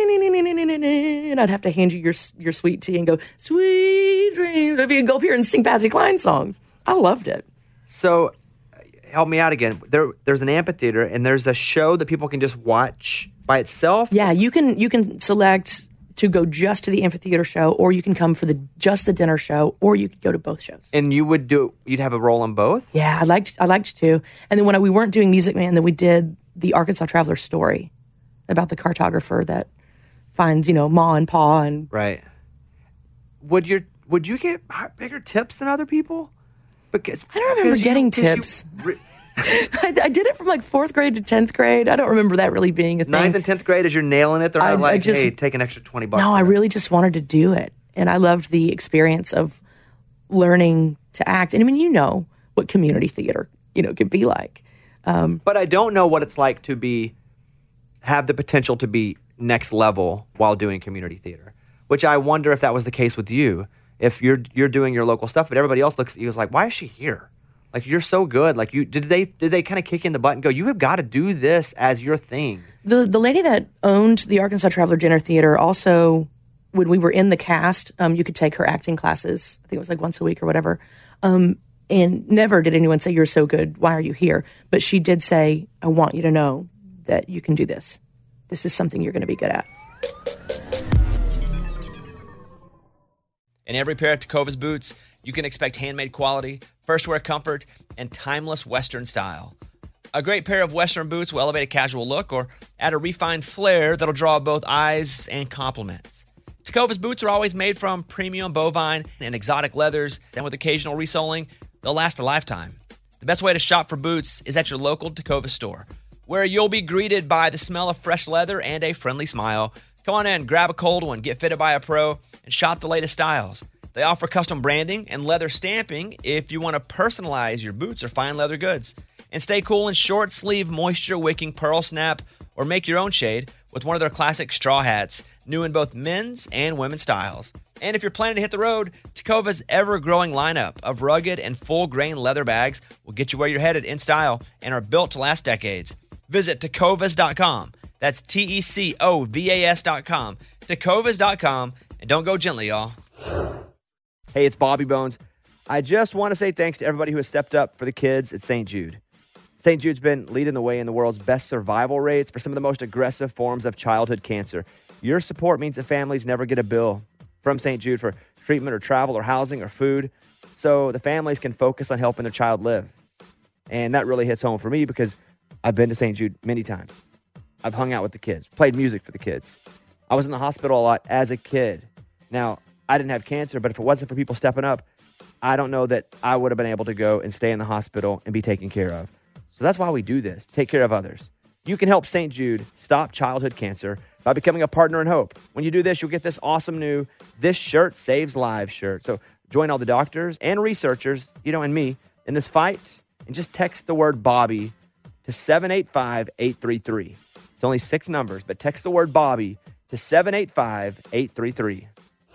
and I'd have to hand you your your sweet tea and go, sweet dreams. If you could go up here and sing Patsy Cline songs. I loved it. So help me out again. There, there's an amphitheater, and there's a show that people can just watch by itself. Yeah, you can you can select to go just to the amphitheater show, or you can come for the just the dinner show, or you could go to both shows. And you would do, you'd have a role in both? Yeah, I liked I liked to. And then when I, we weren't doing Music Man, then we did the Arkansas Traveler story about the cartographer that finds, you know, Ma and Pa. And Right. Would your would you get bigger tips than other people? Because I don't remember because you- getting because you tips. re- I, I did it from like fourth grade to tenth grade. I don't remember that really being a thing. Ninth and tenth grade, as you're nailing it, they're not I- I like, just- hey, take an extra twenty bucks. No, for I that. really just wanted to do it. And I loved the experience of learning to act. And I mean, you know what community theater, you know, can be like. But I don't know what it's like to be, have the potential to be next level while doing community theater, which I wonder if that was the case with you. If you're you're doing your local stuff, but everybody else looks at you as like, why is she here? Like, you're so good. Like, you did they did they kind of kick you in the butt and go, you have got to do this as your thing? The the lady that owned the Arkansas Traveler Dinner Theater also, when we were in the cast, um, you could take her acting classes. I think it was like once a week or whatever. Um, and never did anyone say, you're so good, why are you here? But she did say, I want you to know that you can do this. This is something you're going to be good at. In every pair of Tecovas boots, you can expect handmade quality, first wear comfort, and timeless Western style. A great pair of Western boots will elevate a casual look or add a refined flair that'll draw both eyes and compliments. Tecovas boots are always made from premium bovine and exotic leathers, and with occasional resoling, they'll last a lifetime. The best way to shop for boots is at your local Tecovas store, where you'll be greeted by the smell of fresh leather and a friendly smile. Come on in, grab a cold one, get fitted by a pro, and shop the latest styles. They offer custom branding and leather stamping if you want to personalize your boots or fine leather goods. And stay cool in short sleeve, moisture wicking pearl snap, or make your own shade with one of their classic straw hats, new in both men's and women's styles. And if you're planning to hit the road, Tecovas' ever-growing lineup of rugged and full-grain leather bags will get you where you're headed in style and are built to last decades. Visit Tecovas dot com. That's T E C O V A S dot com. Tecovas dot com. And don't go gently, y'all. Hey, it's Bobby Bones. I just want to say thanks to everybody who has stepped up for the kids at Saint Jude. Saint Jude's been leading the way in the world's best survival rates for some of the most aggressive forms of childhood cancer. Your support means that families never get a bill from Saint Jude for treatment or travel or housing or food, so the families can focus on helping their child live. And that really hits home for me because I've been to Saint Jude many times. I've hung out with the kids, played music for the kids. I was in the hospital a lot as a kid. Now, I didn't have cancer, but if it wasn't for people stepping up, I don't know that I would have been able to go and stay in the hospital and be taken care of. So that's why we do this, take care of others. You can help Saint Jude stop childhood cancer by becoming a partner in hope. When you do this, you'll get this awesome new This Shirt Saves Lives shirt. So join all the doctors and researchers, you know, and me in this fight, and just text the word Bobby to seven eight five, eight three three. It's only six numbers, but text the word Bobby to seven eight five, eight three three.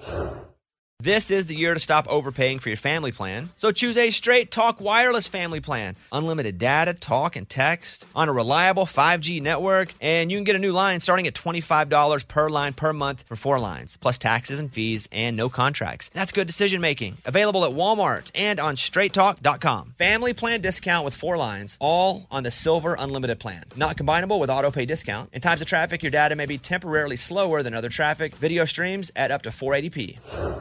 This is the year to stop overpaying for your family plan. So choose a Straight Talk Wireless family plan. Unlimited data, talk, and text on a reliable five G network. And you can get a new line starting at twenty-five dollars per line per month for four lines, plus taxes and fees and no contracts. That's good decision making. Available at Walmart and on straight talk dot com. Family plan discount with four lines, all on the Silver Unlimited plan. Not combinable with auto pay discount. In times of traffic, your data may be temporarily slower than other traffic. Video streams at up to four eighty p.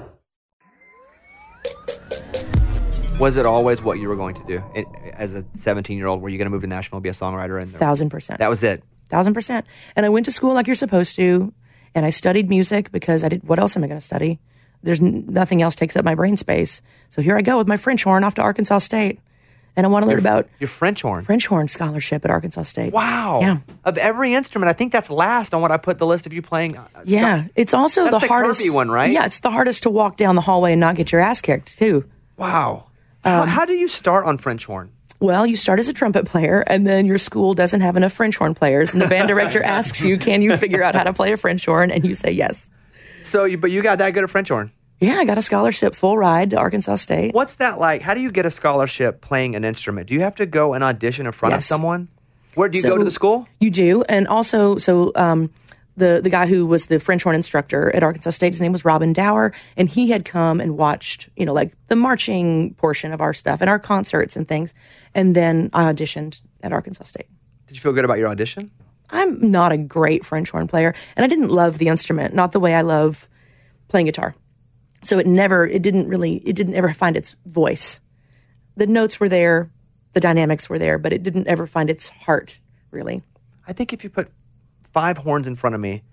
Was it always what you were going to do it, as a seventeen-year-old? Were you going to move to Nashville and be a songwriter? And Thousand percent. that was it. Thousand percent. And I went to school like you're supposed to, and I studied music because I did. What else am I going to study? There's n- nothing else takes up my brain space. So here I go with my French horn off to Arkansas State, and I want to learn about Your French horn. French horn scholarship at Arkansas State. Wow. Yeah. Of every instrument, I think that's last on what I put the list of you playing. Uh, Yeah, Scott- it's also That's the, the hardest Kirby one, right? Yeah, it's the hardest to walk down the hallway and not get your ass kicked too. Wow. how, how do you start on French horn? Well, you start as a trumpet player, and then your school doesn't have enough French horn players, and the band director asks you, "Can you figure out how to play a French horn?" And you say yes. So, you, but you got that good at French horn. Yeah, I got a scholarship, full ride to Arkansas State. What's that like? How do you get a scholarship playing an instrument? Do you have to go and audition in front of Yes. someone? Where do you So go to the school? You do, and also, so um, the the guy who was the French horn instructor at Arkansas State, his name was Robin Dower, and he had come and watched, you know, like the marching portion of our stuff and our concerts and things, and then I auditioned at Arkansas State. Did you feel good about your audition? I'm not a great French horn player, and I didn't love the instrument, not the way I love playing guitar. So it never, it didn't really, it didn't ever find its voice. The notes were there, the dynamics were there, but it didn't ever find its heart, really. I think if you put five horns in front of me,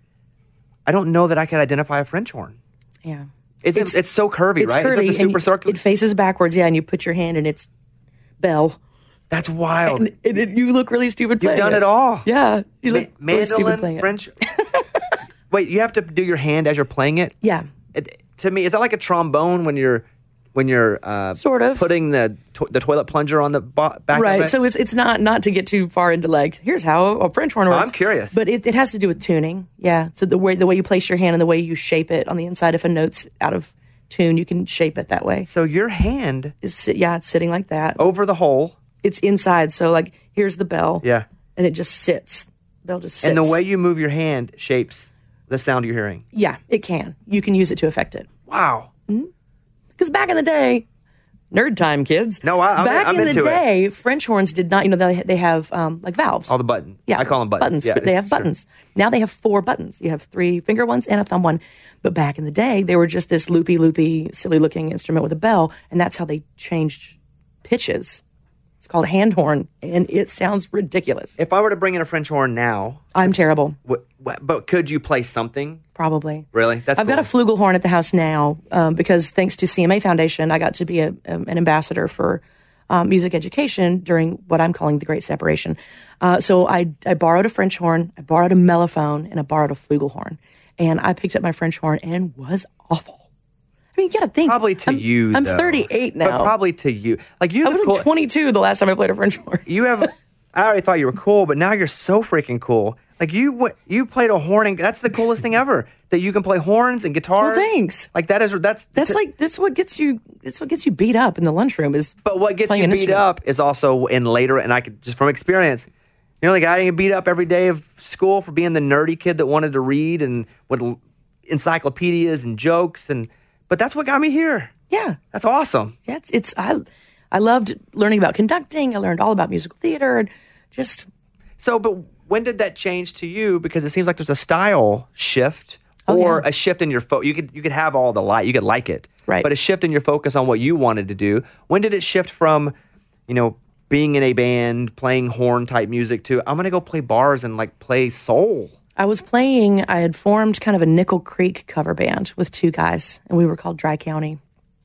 I don't know that I could identify a French horn. Yeah. It's it's, it's so curvy, It's right? curly, Is that the and super you- circular? it faces backwards, yeah, and you put your hand in its bell. That's wild. And it, it, you look really stupid You've playing done it all. Yeah. You Ma- look really stupid playing mandolin, it. French. Wait, you have to do your hand as you're playing it? Yeah. It, to me, is that like a trombone when you're when you're uh, Sort of. putting the to- the toilet plunger on the bo- back Right. of it? So it's it's not not to get too far into like here's how a French horn works. I'm curious. But it, it has to do with tuning. Yeah. So the way the way you place your hand and the way you shape it on the inside, if a note's out of tune, you can shape it that way. So your hand It's sit- yeah, it's sitting like that. over the hole. It's inside. So like here's the bell. Yeah. And it just sits. Bell just sits. And the way you move your hand shapes the sound you're hearing. Yeah, it can. You can use it to affect it. Wow. Because back in the day, nerd time, kids. No, I- I'm- back I'm in the into it. day, French horns did not. You know, they they have um, like valves. All the button. Yeah, I call them buttons. Yeah, They have sure. buttons. Now they have four buttons. You have three finger ones and a thumb one. But back in the day, they were just this loopy, loopy, silly looking instrument with a bell, and that's how they changed pitches. It's called a hand horn, and it sounds ridiculous. If I were to bring in a French horn now, I'm terrible, what, what, but could you play something? probably. Really? That's I've got a cool. flugelhorn at the house now um, because thanks to C M A Foundation, I got to be a, um, an ambassador for um, music education during what I'm calling the Great Separation. Uh, so I, I borrowed a French horn, I borrowed a mellophone, and I borrowed a flugelhorn. And I picked up my French horn and was awful. I mean, you got to think. Probably to I'm, you, I'm though. thirty-eight now. But probably to you. Like you I have was the cool, like twenty-two the last time I played a French horn. you have I already thought you were cool, but now you're so freaking cool. Like you w- you played a horn and that's the coolest thing ever. That you can play horns and guitars. Well, thanks. Like that is that's That's like that's what gets you. That's what gets you beat up in the lunchroom. Is But what gets playing you an beat instrument. up is also in later, and I could just from experience, you know, like I get beat up every day of school for being the nerdy kid that wanted to read and with l- encyclopedias and jokes, and but that's what got me here. Yeah. That's awesome. Yeah, it's, it's I I loved learning about conducting. I learned all about musical theater and just So, but when did that change to you? Because it seems like there's a style shift Oh, or yeah. a shift in your focus. You could you could have all the light, you could like it, Right. But a shift in your focus on what you wanted to do. When did it shift from, you know, being in a band, playing horn type music to I'm gonna go play bars and like play soul? I was playing. I had formed kind of a Nickel Creek cover band with two guys, and we were called Dry County.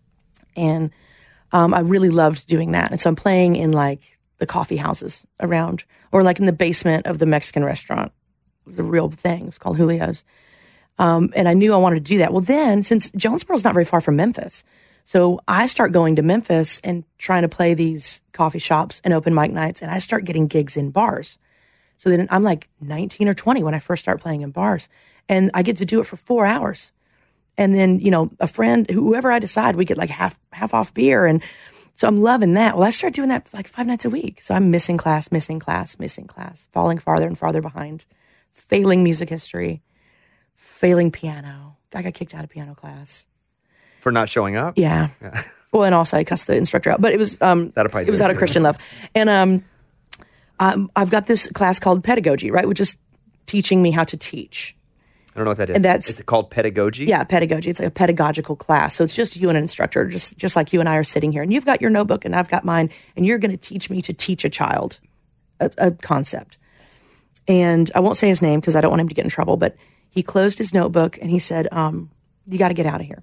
And um, I really loved doing that. And so I'm playing in like the coffee houses around, or like in the basement of the Mexican restaurant. It was a real thing. It was called Julio's. Um, and I knew I wanted to do that. Well, then, since Jonesboro's not very far from Memphis, so I start going to Memphis and trying to play these coffee shops and open mic nights, and I start getting gigs in bars. So then I'm like nineteen or twenty when I first start playing in bars, and I get to do it for four hours. And then, you know, a friend, whoever I decide, we get like half half off beer. And so I'm loving that. Well, I start doing that like five nights a week. So I'm missing class, missing class, missing class, falling farther and farther behind, failing music history, failing piano. I got kicked out of piano class. For not showing up? Yeah. Well, and also I cussed the instructor out, but it was um, That'll probably it was do it out of too. Christian love. And um, um, I've got this class called pedagogy, right, which is teaching me how to teach. I don't know what that is. And that's- is it called pedagogy? Yeah, pedagogy. It's like a pedagogical class. So it's just you and an instructor, just just like you and I are sitting here. And you've got your notebook and I've got mine. And you're going to teach me to teach a child a, a concept. And I won't say his name because I don't want him to get in trouble. But he closed his notebook and he said, um, you got to get out of here.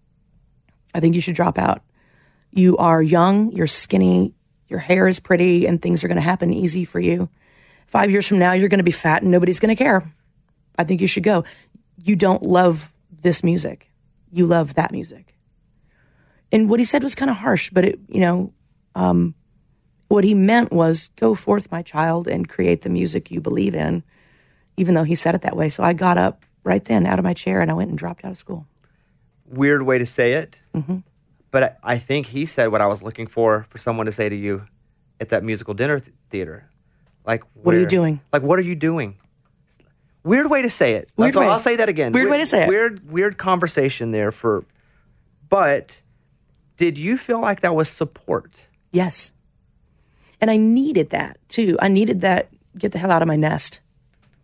I think you should drop out. You are young, you're skinny, your hair is pretty, and things are going to happen easy for you. Five years from now, you're going to be fat and nobody's going to care. I think you should go. You don't love this music. You love that music. And what he said was kind of harsh, but it, you know, um, what he meant was go forth, my child, and create the music you believe in, even though he said it that way. So I got up right then out of my chair and I went and dropped out of school. Weird way to say it. Mm-hmm. But I, I think he said what I was looking for for someone to say to you at that musical dinner th- theater. Like, What are you where- doing? Like, what are you doing? Weird way to say it. Weird so way. I'll say that again. Weird way to say it. Weird, weird conversation there for. But did you feel like that was support? Yes. And I needed that too. I needed that get the hell out of my nest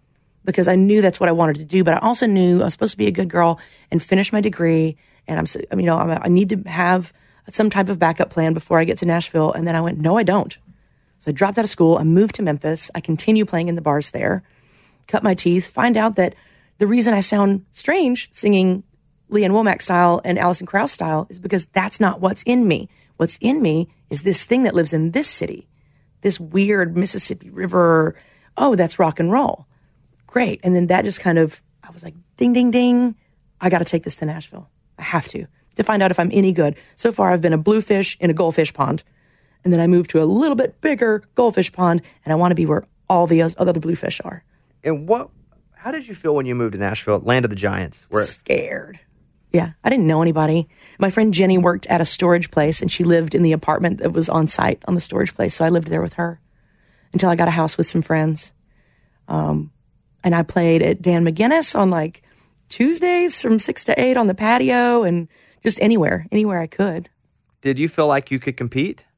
because I knew that's what I wanted to do. But I also knew I was supposed to be a good girl and finish my degree. And I'm, so- I mean, you know, I'm, I need to have some type of backup plan before I get to Nashville. And then I went, no, I don't. So I dropped out of school. I moved to Memphis. I continue playing in the bars there, cut my teeth, find out that the reason I sound strange singing Leanne Womack style and Alison Krauss style is because that's not what's in me. What's in me is this thing that lives in this city, this weird Mississippi River. Oh, that's rock and roll. Great. And then that just kind of, I was like, ding, ding, ding. I got to take this to Nashville. I have to, to find out if I'm any good. So far, I've been a bluefish in a goldfish pond. And then I moved to a little bit bigger goldfish pond, and I want to be where all the other bluefish are. And what? How did you feel when you moved to Nashville, land of the giants? Where Scared. Yeah, I didn't know anybody. My friend Jenny worked at a storage place, and she lived in the apartment that was on site on the storage place. So I lived there with her until I got a house with some friends. Um, and I played at Dan McGinnis on like Tuesdays from six to eight on the patio, and just anywhere, anywhere I could. Did you feel like you could compete?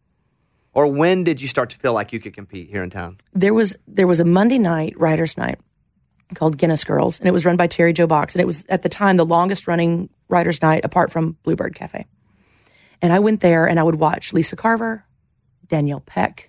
Or when did you start to feel like you could compete here in town? There was there was a Monday night writers' night called Guinness Girls, and it was run by Terry Jo Box, and it was at the time the longest running writers' night apart from Bluebird Cafe. And I went there, and I would watch Lisa Carver, Danielle Peck,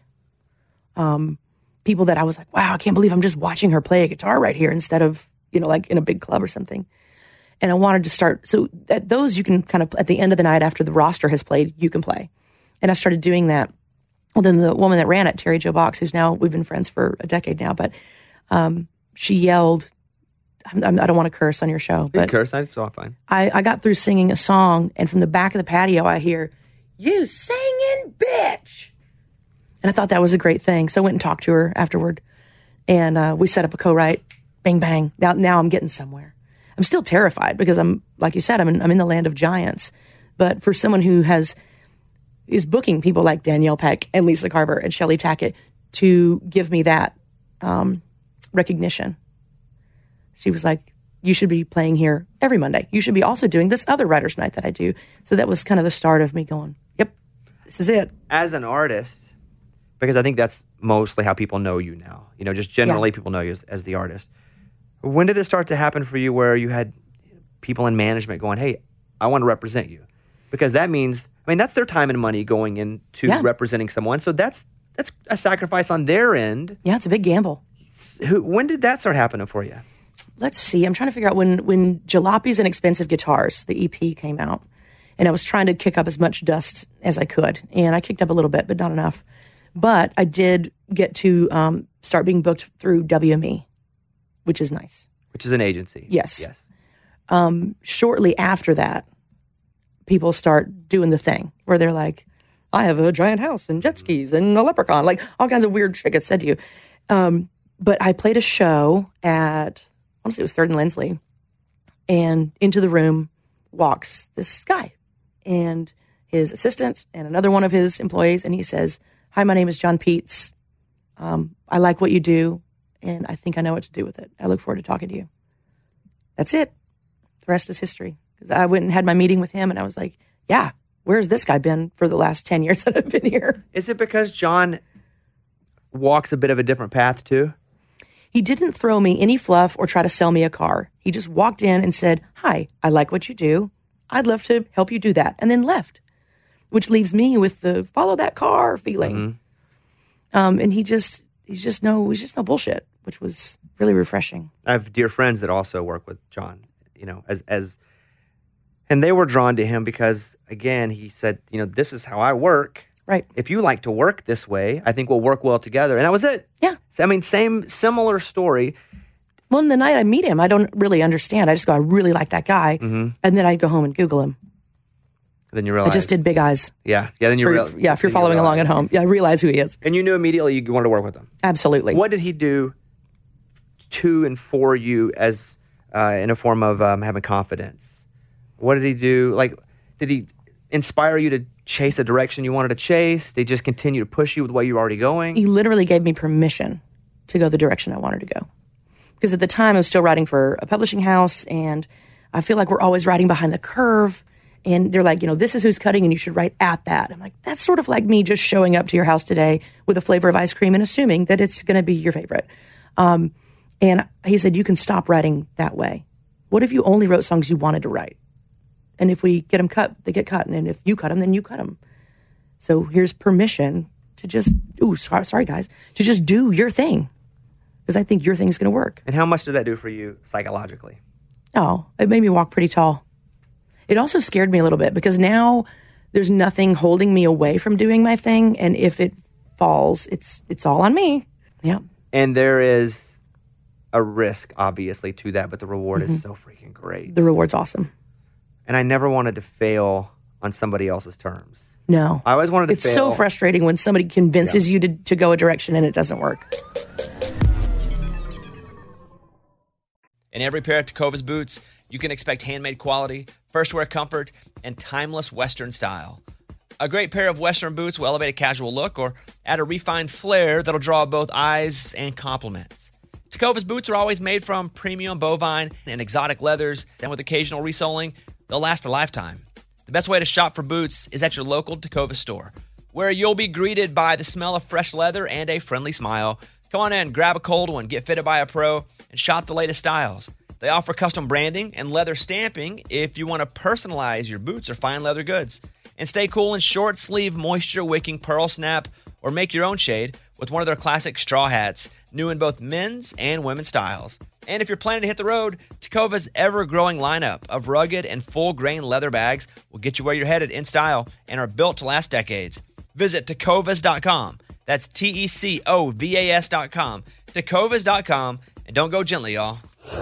um, people that I was like, wow, I can't believe I'm just watching her play a guitar right here instead of, you know, like in a big club or something. And I wanted to start. So at those, you can kind of, at the end of the night after the roster has played, you can play. And I started doing that. Well, then the woman that ran it, Terry Jo Box, who's now, we've been friends for a decade now, but um, she yelled, I'm, I'm, I don't want to curse on your show, You but curse, it's all fine. I, I got through singing a song, and from the back of the patio, I hear, you singing bitch. And I thought that was a great thing. So I went and talked to her afterward, and uh, we set up a co-write. Bang, bang. Now, now I'm getting somewhere. I'm still terrified because I'm, like you said, I'm in, I'm in the land of giants. But for someone who has is booking people like Danielle Peck and Lisa Carver and Shelley Tackett to give me that um, recognition, she was like, you should be playing here every Monday. You should be also doing this other writer's night that I do. So that was kind of the start of me going, yep, this is it. As an artist, because I think that's mostly how people know you now. You know, just generally Yeah. people know you as, as the artist. When did it start to happen for you where you had people in management going, hey, I want to represent you? Because that means, I mean, that's their time and money going into Yeah. representing someone. So that's that's a sacrifice on their end. Yeah, it's a big gamble. Who, when did that start happening for you? Let's see. I'm trying to figure out when when Jalopies and Expensive Guitars, the E P, came out, and I was trying to kick up as much dust as I could, and I kicked up a little bit, but not enough. But I did get to um, start being booked through W M E, which is nice. Which is an agency. Yes. Yes. Um, shortly after that, people start doing the thing where they're like, I have a giant house and jet skis and a leprechaun, like all kinds of weird shit gets said to you. Um, but I played a show at, I want to say it was Third and Lindsley, and into the room walks this guy and his assistant and another one of his employees, and he says, hi, my name is John Peets. Um, I like what you do, and I think I know what to do with it. I look forward to talking to you. That's it. The rest is history. Because I went and had my meeting with him, and I was like, yeah, where's this guy been for the last ten years that I've been here? Is it because John walks a bit of a different path too? He didn't throw me any fluff or try to sell me a car. He just walked in and said, hi, I like what you do. I'd love to help you do that. And then left, which leaves me with the follow that car feeling. Mm-hmm. Um, and he just, he's just no, he's just no bullshit, which was really refreshing. I have dear friends that also work with John, you know, as, as, and they were drawn to him because, again, he said, you know, this is how I work. Right. If you like to work this way, I think we'll work well together. And that was it. Yeah. So, I mean, same, similar story. Well, in the night I meet him, I don't really understand. I just go, I really like that guy. Mm-hmm. And then I go home and Google him. Then you realize. I just did big eyes. Yeah. Yeah. Then you For- real, yeah, if you're then you following along at realize. home. Yeah, I realize who he is. And you knew immediately you wanted to work with him. Absolutely. What did he do to and for you as uh, in a form of um, having confidence? What did he do? Like, did he inspire you to chase a direction you wanted to chase? Did he just continue to push you with the way you were already going? He literally gave me permission to go the direction I wanted to go. Because at the time I was still writing for a publishing house, and I feel like we're always writing behind the curve. And they're like, you know, this is who's cutting and you should write at that. I'm like, that's sort of like me just showing up to your house today with a flavor of ice cream and assuming that it's going to be your favorite. Um, And he said, you can stop writing that way. What if you only wrote songs you wanted to write? And if we get them cut, they get cut. And if you cut them, then you cut them. So here's permission to just, ooh, sorry, sorry guys, to just do your thing. Because I think your thing's going to work. And how much did that do for you psychologically? Oh, it made me walk pretty tall. It also scared me a little bit because now there's nothing holding me away from doing my thing. And if it falls, it's it's all on me. Yeah. And there is a risk, obviously, to that, but the reward mm-hmm. is so freaking great. The reward's awesome. And I never wanted to fail on somebody else's terms. No. I always wanted to it's fail. It's so frustrating when somebody convinces yeah. you to, to go a direction and it doesn't work. In every pair of Tecovas boots, you can expect handmade quality, first wear comfort, and timeless Western style. A great pair of Western boots will elevate a casual look or add a refined flair that'll draw both eyes and compliments. Tecovas boots are always made from premium bovine and exotic leathers, and with occasional resoling, they'll last a lifetime. The best way to shop for boots is at your local Tecovas store, where you'll be greeted by the smell of fresh leather and a friendly smile. Come on in, grab a cold one, get fitted by a pro, and shop the latest styles. They offer custom branding and leather stamping if you want to personalize your boots or fine leather goods. And stay cool in short sleeve, moisture wicking pearl snap, or make your own shade with one of their classic straw hats, new in both men's and women's styles. And if you're planning to hit the road, Tecovas' ever-growing lineup of rugged and full-grain leather bags will get you where you're headed in style and are built to last decades. Visit Tecovas dot com. That's T E C O V A S dot com. Tecovas dot com. And don't go gently, y'all.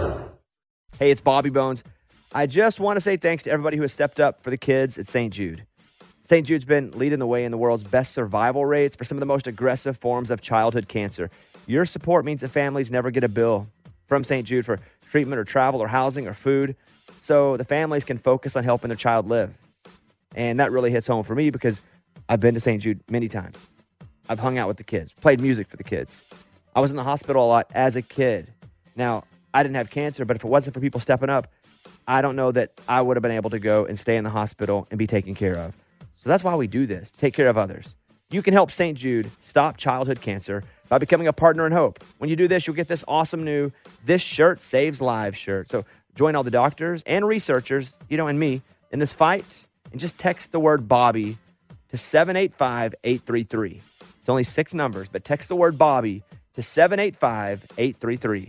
Hey, it's Bobby Bones. I just want to say thanks to everybody who has stepped up for the kids at Saint Jude. Saint Jude's been leading the way in the world's best survival rates for some of the most aggressive forms of childhood cancer. Your support means that families never get a bill from Saint Jude for treatment or travel or housing or food, so the families can focus on helping their child live. And that really hits home for me because I've been to Saint Jude many times. I've hung out with the kids, played music for the kids. I was in the hospital a lot as a kid. Now, I didn't have cancer, but if it wasn't for people stepping up, I don't know that I would have been able to go and stay in the hospital and be taken care of. So that's why we do this, to take care of others. You can help Saint Jude stop childhood cancer by becoming a partner in hope. When you do this, you'll get this awesome new This Shirt Saves Lives shirt. So join all the doctors and researchers, you know, and me in this fight, and just text the word Bobby to seven eight five, eight three three. It's only six numbers, but text the word Bobby to seven eight five, eight three three.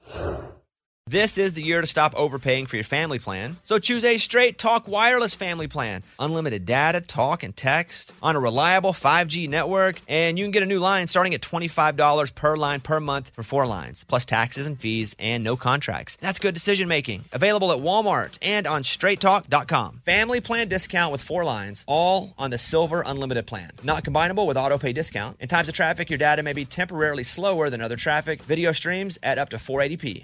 This is the year to stop overpaying for your family plan. So choose a Straight Talk Wireless family plan. Unlimited data, talk, and text on a reliable five G network. And you can get a new line starting at twenty-five dollars per line per month for four lines, plus taxes and fees and no contracts. That's good decision making. Available at Walmart and on straight talk dot com. Family plan discount with four lines, all on the Silver Unlimited plan. Not combinable with auto pay discount. In times of traffic, your data may be temporarily slower than other traffic. Video streams at up to four eighty p.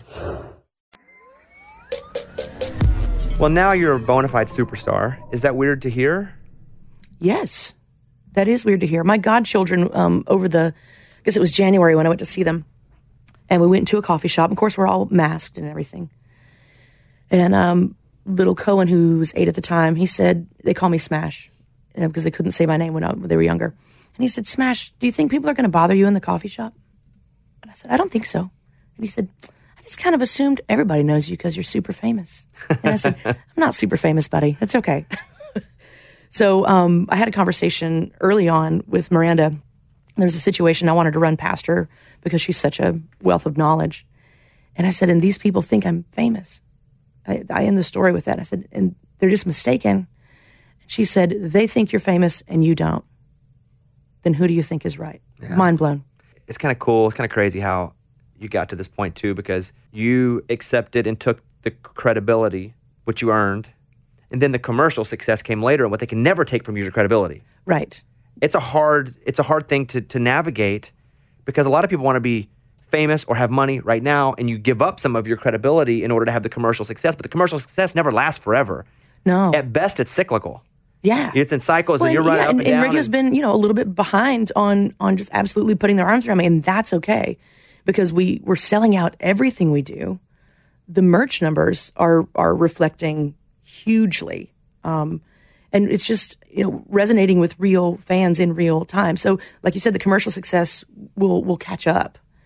Well, now you're a bona fide superstar. Is that weird to hear? Yes, that is weird to hear. My godchildren, um, over the, I guess it was January when I went to see them, and we went to a coffee shop. Of course, we're all masked and everything. And um, little Cohen, who was eight at the time, he said, they call me Smash, uh, because they couldn't say my name when, I, when they were younger. And he said, Smash, do you think people are going to bother you in the coffee shop? And I said, I don't think so. And he said, just kind of assumed everybody knows you because you're super famous. And I said, I'm not super famous, buddy. That's okay. So um, I had a conversation early on with Miranda. There was a situation I wanted to run past her because she's such a wealth of knowledge. And I said, and these people think I'm famous. I, I end the story with that. I said, and they're just mistaken. And she said, they think you're famous and you don't. Then who do you think is right? Yeah. Mind blown. It's kind of cool. It's kind of crazy how you got to this point too, because you accepted and took the credibility, which you earned, and then the commercial success came later, and what they can never take from you is your credibility. Right. It's a hard, it's a hard thing to to navigate, because a lot of people want to be famous or have money right now, and you give up some of your credibility in order to have the commercial success. But the commercial success never lasts forever. No. At best, it's cyclical. Yeah. It's in cycles, well, and you're yeah, right up and, and down. And radio's and, been, you know, a little bit behind on on just absolutely putting their arms around me, and that's okay. Because we, we're selling out everything we do. The merch numbers are are reflecting hugely. Um, and it's just, you know, resonating with real fans in real time. So like you said, the commercial success will will catch up.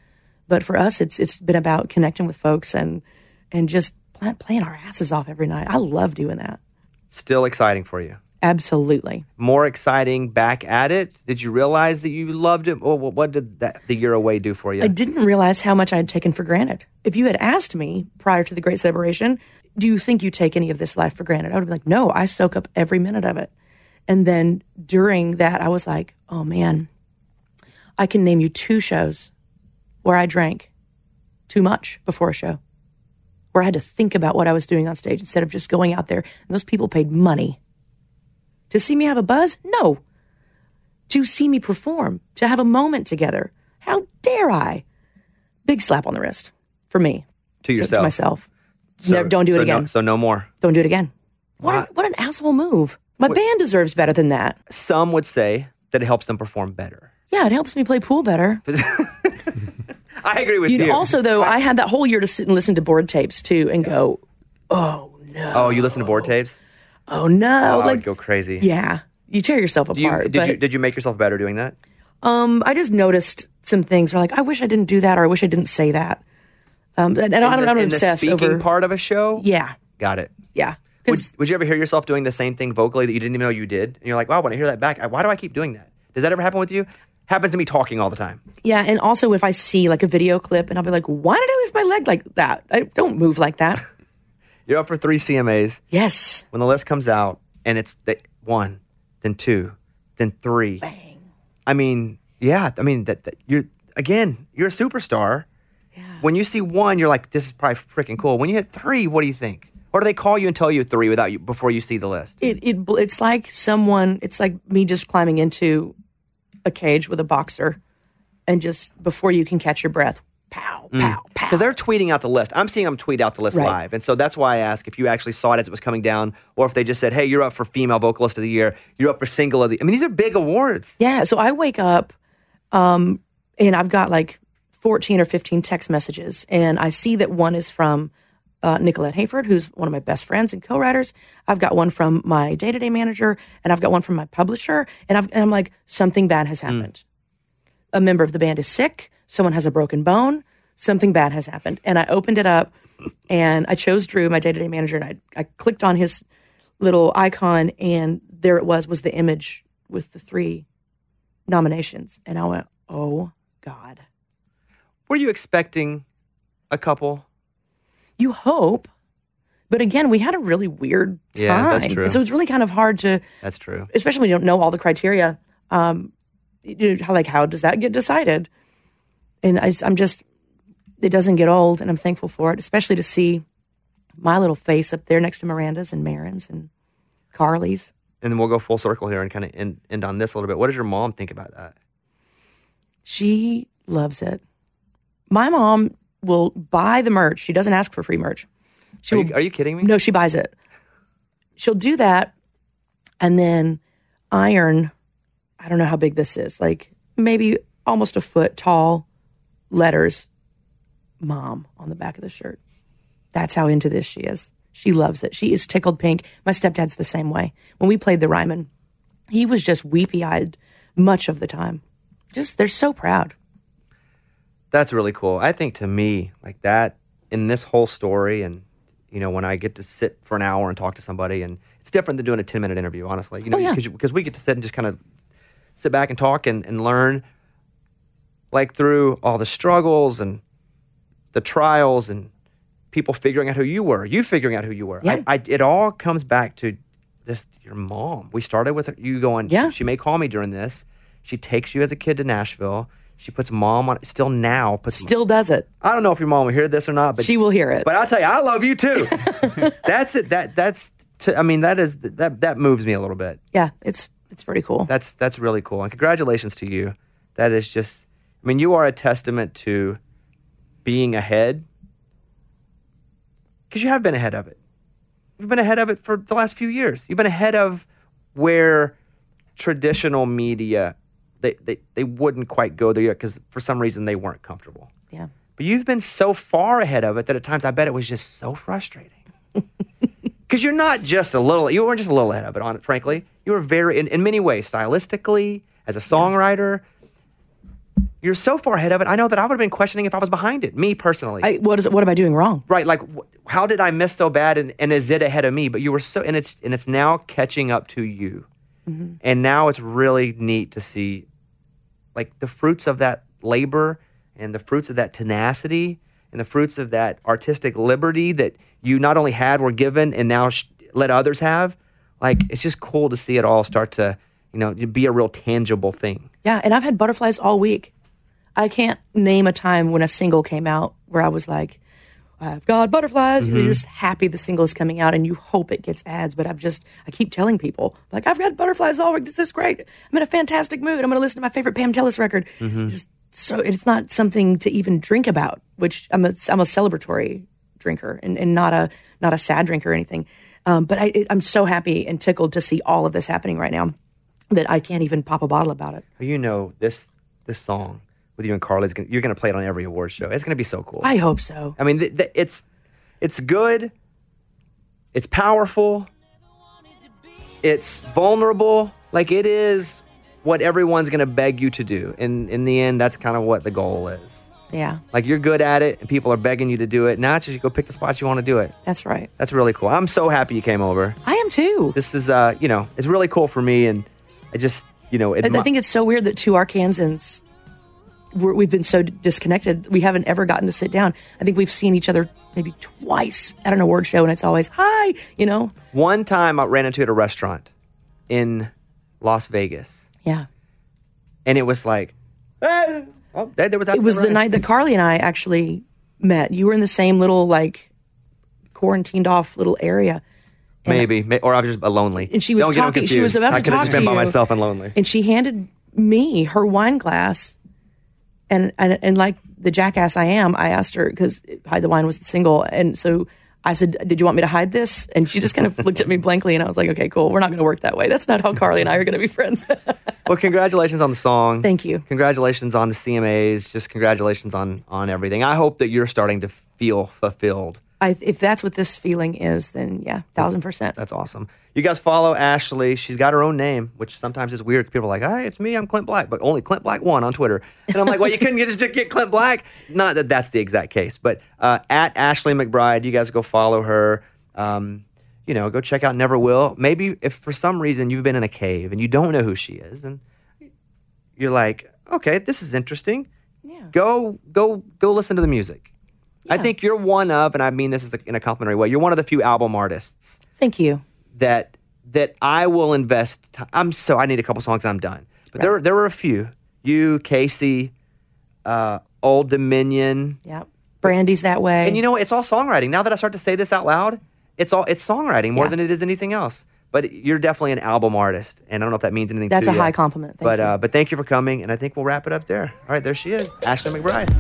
But for us, it's it's been about connecting with folks and and just play, playing our asses off every night. I love doing that. Still exciting for you. Absolutely. More exciting back at it? Did you realize that you loved it? Or what did that the year away do for you? I didn't realize how much I had taken for granted. If you had asked me prior to the Great Separation, do you think you take any of this life for granted? I would be like, no, I soak up every minute of it. And then during that, I was like, oh man, I can name you two shows where I drank too much before a show, where I had to think about what I was doing on stage instead of just going out there. And those people paid money to see me have a buzz? No. To see me perform, to have a moment together. How dare I? Big slap on the wrist for me. To yourself. To myself. So, no, don't do so it again. No, so no more. Don't do it again. What, a, what an asshole move. My what, band deserves better than that. Some would say that it helps them perform better. Yeah, it helps me play pool better. I agree with You'd you. Also, though, I, I had that whole year to sit and listen to board tapes, too, and go, oh, no. Oh, you listen to board tapes? Oh, no. Oh, like, I would go crazy. Yeah. You tear yourself Do you, apart. did, but, you, did you make yourself better doing that? Um, I just noticed some things where, like, I wish I didn't do that, or I wish I didn't say that. Um, and, and in I don't, the, I don't in obsess the speaking over part of a show? Yeah. Got it. Yeah. Would, would you ever hear yourself doing the same thing vocally that you didn't even know you did? And you're like, wow, when I hear that back, I, why do I keep doing that? Does that ever happen with you? Happens to me talking all the time. Yeah, and also if I see like a video clip and I'll be like, why did I lift my leg like that? I don't move like that. You're up for three C M As. Yes. When the list comes out and it's the one, then two, then three. Bang. I mean, yeah, I mean, that, that you're, again, you're a superstar. Yeah. When you see one, you're like, this is probably freaking cool. When you hit three, what do you think? Or do they call you and tell you three without you before you see the list? It, it It's like someone, it's like me just climbing into a cage with a boxer and just before you can catch your breath, pow, pow, pow. Because they're tweeting out the list. I'm seeing them tweet out the list Right. live. And so that's why I ask if you actually saw it as it was coming down or if they just said, hey, you're up for Female Vocalist of the Year. You're up for Single of the I mean, these are big awards. Yeah, so I wake up um, and I've got like fourteen or fifteen text messages and I see that one is from uh, Nicolette Hayford, who's one of my best friends and co-writers. I've got one from my day-to-day manager and I've got one from my publisher. And, I've, and I'm like, something bad has happened. Mm. A member of the band is sick. Someone has a broken bone. Something bad has happened. And I opened it up and I chose Drew, my day-to-day manager, and I, I clicked on his little icon and there it was, was the image with the three nominations. And I went, oh, God. Were you expecting a couple? You hope. But again, we had a really weird time. Yeah, that's true. So it's really kind of hard to, That's true. especially when you don't know all the criteria. Um, you know, how, like, how does that get decided? And I, I'm just, it doesn't get old, and I'm thankful for it, especially to see my little face up there next to Miranda's and Marin's and Carly's. And then we'll go full circle here and kind of end, end on this a little bit. What does your mom think about that? She loves it. My mom will buy the merch. She doesn't ask for free merch. She Are will, you, are you kidding me? No, she buys it. She'll do that and then iron, I don't know how big this is, like maybe almost a foot tall letters, Mom, on the back of the shirt. That's how into this she is. She loves it. She is tickled pink. My stepdad's the same way. When we played the Ryman, he was just weepy-eyed much of the time. Just, they're so proud. That's really cool. I think to me, like that, in this whole story, and, you know, when I get to sit for an hour and talk to somebody, and it's different than doing a ten-minute interview, honestly. You know, Oh, yeah. because because we get to sit and just kind of sit back and talk and, and learn, like, through all the struggles and the trials and people figuring out who you were, you figuring out who you were. Yeah. I, I, it all comes back to this, your mom. We started with you going, Yeah. she, she may call me during this. She takes you as a kid to Nashville. She puts mom on, still now puts Still does it. I don't know if your mom will hear this or not, but She will hear it. But I'll tell you, I love you too. That's it. That that's. T- I mean, that is that that moves me a little bit. Yeah, it's it's pretty cool. That's that's really cool, and congratulations to you. That is just. I mean, you are a testament to being ahead, because you have been ahead of it. You've been ahead of it for the last few years. You've been ahead of where traditional media. They, they, they wouldn't quite go there yet because for some reason they weren't comfortable. Yeah. But you've been so far ahead of it that at times I bet it was just so frustrating. Because you're not just a little, you weren't just a little ahead of it, on it, frankly. You were very, in, in many ways, stylistically, as a songwriter, You're so far ahead of it. I know that I would have been questioning if I was behind it, me personally. I, what is it? What am I doing wrong? Right, like wh- how did I miss so bad, and, and is it ahead of me? But you were so, and it's and it's now catching up to you, Mm-hmm. and now it's really neat to see, like the fruits of that labor, and the fruits of that tenacity, and the fruits of that artistic liberty that you not only had, were given, and now sh- let others have. Like it's just cool to see it all start to, you know, be a real tangible thing. Yeah, and I've had butterflies all week. I can't name a time when a single came out where I was like, I've got butterflies. Mm-hmm. You're just happy the single is coming out and you hope it gets ads. But I've just, I keep telling people, like, I've got butterflies all week. This is great. I'm in a fantastic mood. I'm going to listen to my favorite Pam Tillis record. Mm-hmm. Just so it's not something to even drink about, which I'm a, I'm a celebratory drinker and, and not a, not a sad drinker or anything. Um, but I, I'm so happy and tickled to see all of this happening right now that I can't even pop a bottle about it. You know, this this song with you and Carly's gonna, you're going to play it on every award show. It's going to be so cool. I hope so. I mean, th- th- it's it's good. It's powerful. It's vulnerable. Like it is what everyone's going to beg you to do. And in the end, that's kind of what the goal is. Yeah, Like you're good at it, and people are begging you to do it. Now it's just you go pick the spots you want to do it. that's right. That's really cool. I'm so happy you came over. I am too. This is, uh, you know, it's really cool for me, and I just, you know, I, admi- I think it's so weird that two Arkansans, we're, we've been so disconnected. We haven't ever gotten to sit down. I think we've seen each other maybe twice at an award show, and it's always, hi, you know? One time I ran into it at a restaurant in Las Vegas, Yeah. and it was like, hey, oh, there there was. It was the night that Carly and I actually met. You were in the same little, like, quarantined off little area. Maybe, may- or I was just uh, lonely. And she was Don't get them talking- she was confused. about I to could have talk just to been by you. myself and lonely. And she handed me her wine glass. And, and, and like the jackass I am, I asked her, because Hide the Wine was the single. And so I said, did you want me to hide this? And she just kind of looked at me blankly, and I was like, okay, cool. We're not going to work that way. That's not how Carly and I are going to be friends. Well, congratulations on the song. Thank you. Congratulations on the C M As. Just congratulations on on everything. I hope that you're starting to feel fulfilled. I, if that's what this feeling is, then yeah, thousand percent. That's awesome. You guys follow Ashley. She's got her own name, which sometimes is weird. People are like, hey, it's me. I'm Clint Black. But only Clint Black one on Twitter. And I'm like, well, you couldn't just get Clint Black? Not that that's the exact case. But uh, at Ashley McBride, you guys go follow her. Um, you know, go check out Never Will. Maybe if for some reason you've been in a cave and you don't know who she is, and you're like, okay, this is interesting. Yeah. Go, go, go listen to the music. I Yeah. think you're one of, and I mean this is in a complimentary way, you're one of the few album artists Thank you. that that I will invest. T- I'm so I need a couple songs and I'm done. But there there were a few. You, Casey, uh, Old Dominion, Yeah. Brandy's that way. and you know what? It's all songwriting. Now that I start to say this out loud, it's all it's songwriting more Yeah. than it is anything else. But you're definitely an album artist, and I don't know if that means anything. That's to a you. high compliment. Thank but you. uh, but thank you for coming, and I think we'll wrap it up there. All right, there she is, Ashley McBride.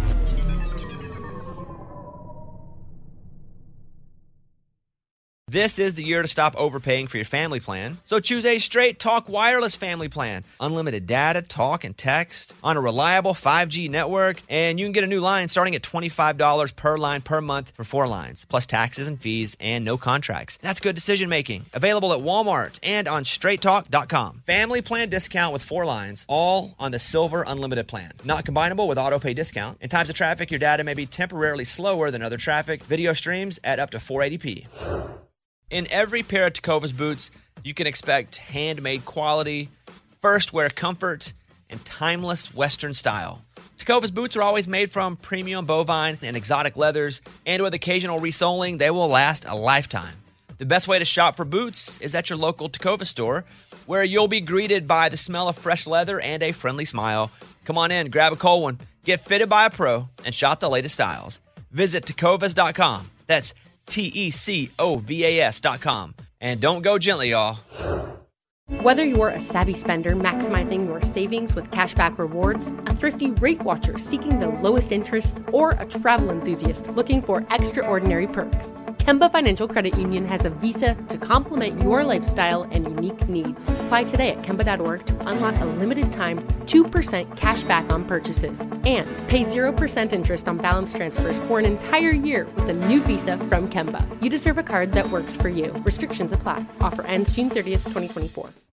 This is the year to stop overpaying for your family plan. So choose a Straight Talk Wireless family plan. Unlimited data, talk, and text on a reliable five G network. And you can get a new line starting at twenty-five dollars per line per month for four lines, plus taxes and fees and no contracts. That's good decision making. Available at Walmart and on straight talk dot com. Family plan discount with four lines, all on the Silver Unlimited plan. Not combinable with auto pay discount. In times of traffic, your data may be temporarily slower than other traffic. Video streams at up to four eighty p. In every pair of Tecovas boots, you can expect handmade quality, first wear comfort, and timeless Western style. Tecovas boots are always made from premium bovine and exotic leathers, and with occasional resoling, they will last a lifetime. The best way to shop for boots is at your local Tecovas store, where you'll be greeted by the smell of fresh leather and a friendly smile. Come on in, grab a cold one, get fitted by a pro, and shop the latest styles. Visit tecovas dot com. That's T E C O V A S dot com. And don't go gently, y'all. Whether you're a savvy spender maximizing your savings with cashback rewards, a thrifty rate watcher seeking the lowest interest, or a travel enthusiast looking for extraordinary perks, Kemba Financial Credit Union has a visa to complement your lifestyle and unique needs. Apply today at kemba dot org to unlock a limited time two percent cash back on purchases and pay zero percent interest on balance transfers for an entire year with a new visa from Kemba. You deserve a card that works for you. Restrictions apply. Offer ends June thirtieth, twenty twenty-four.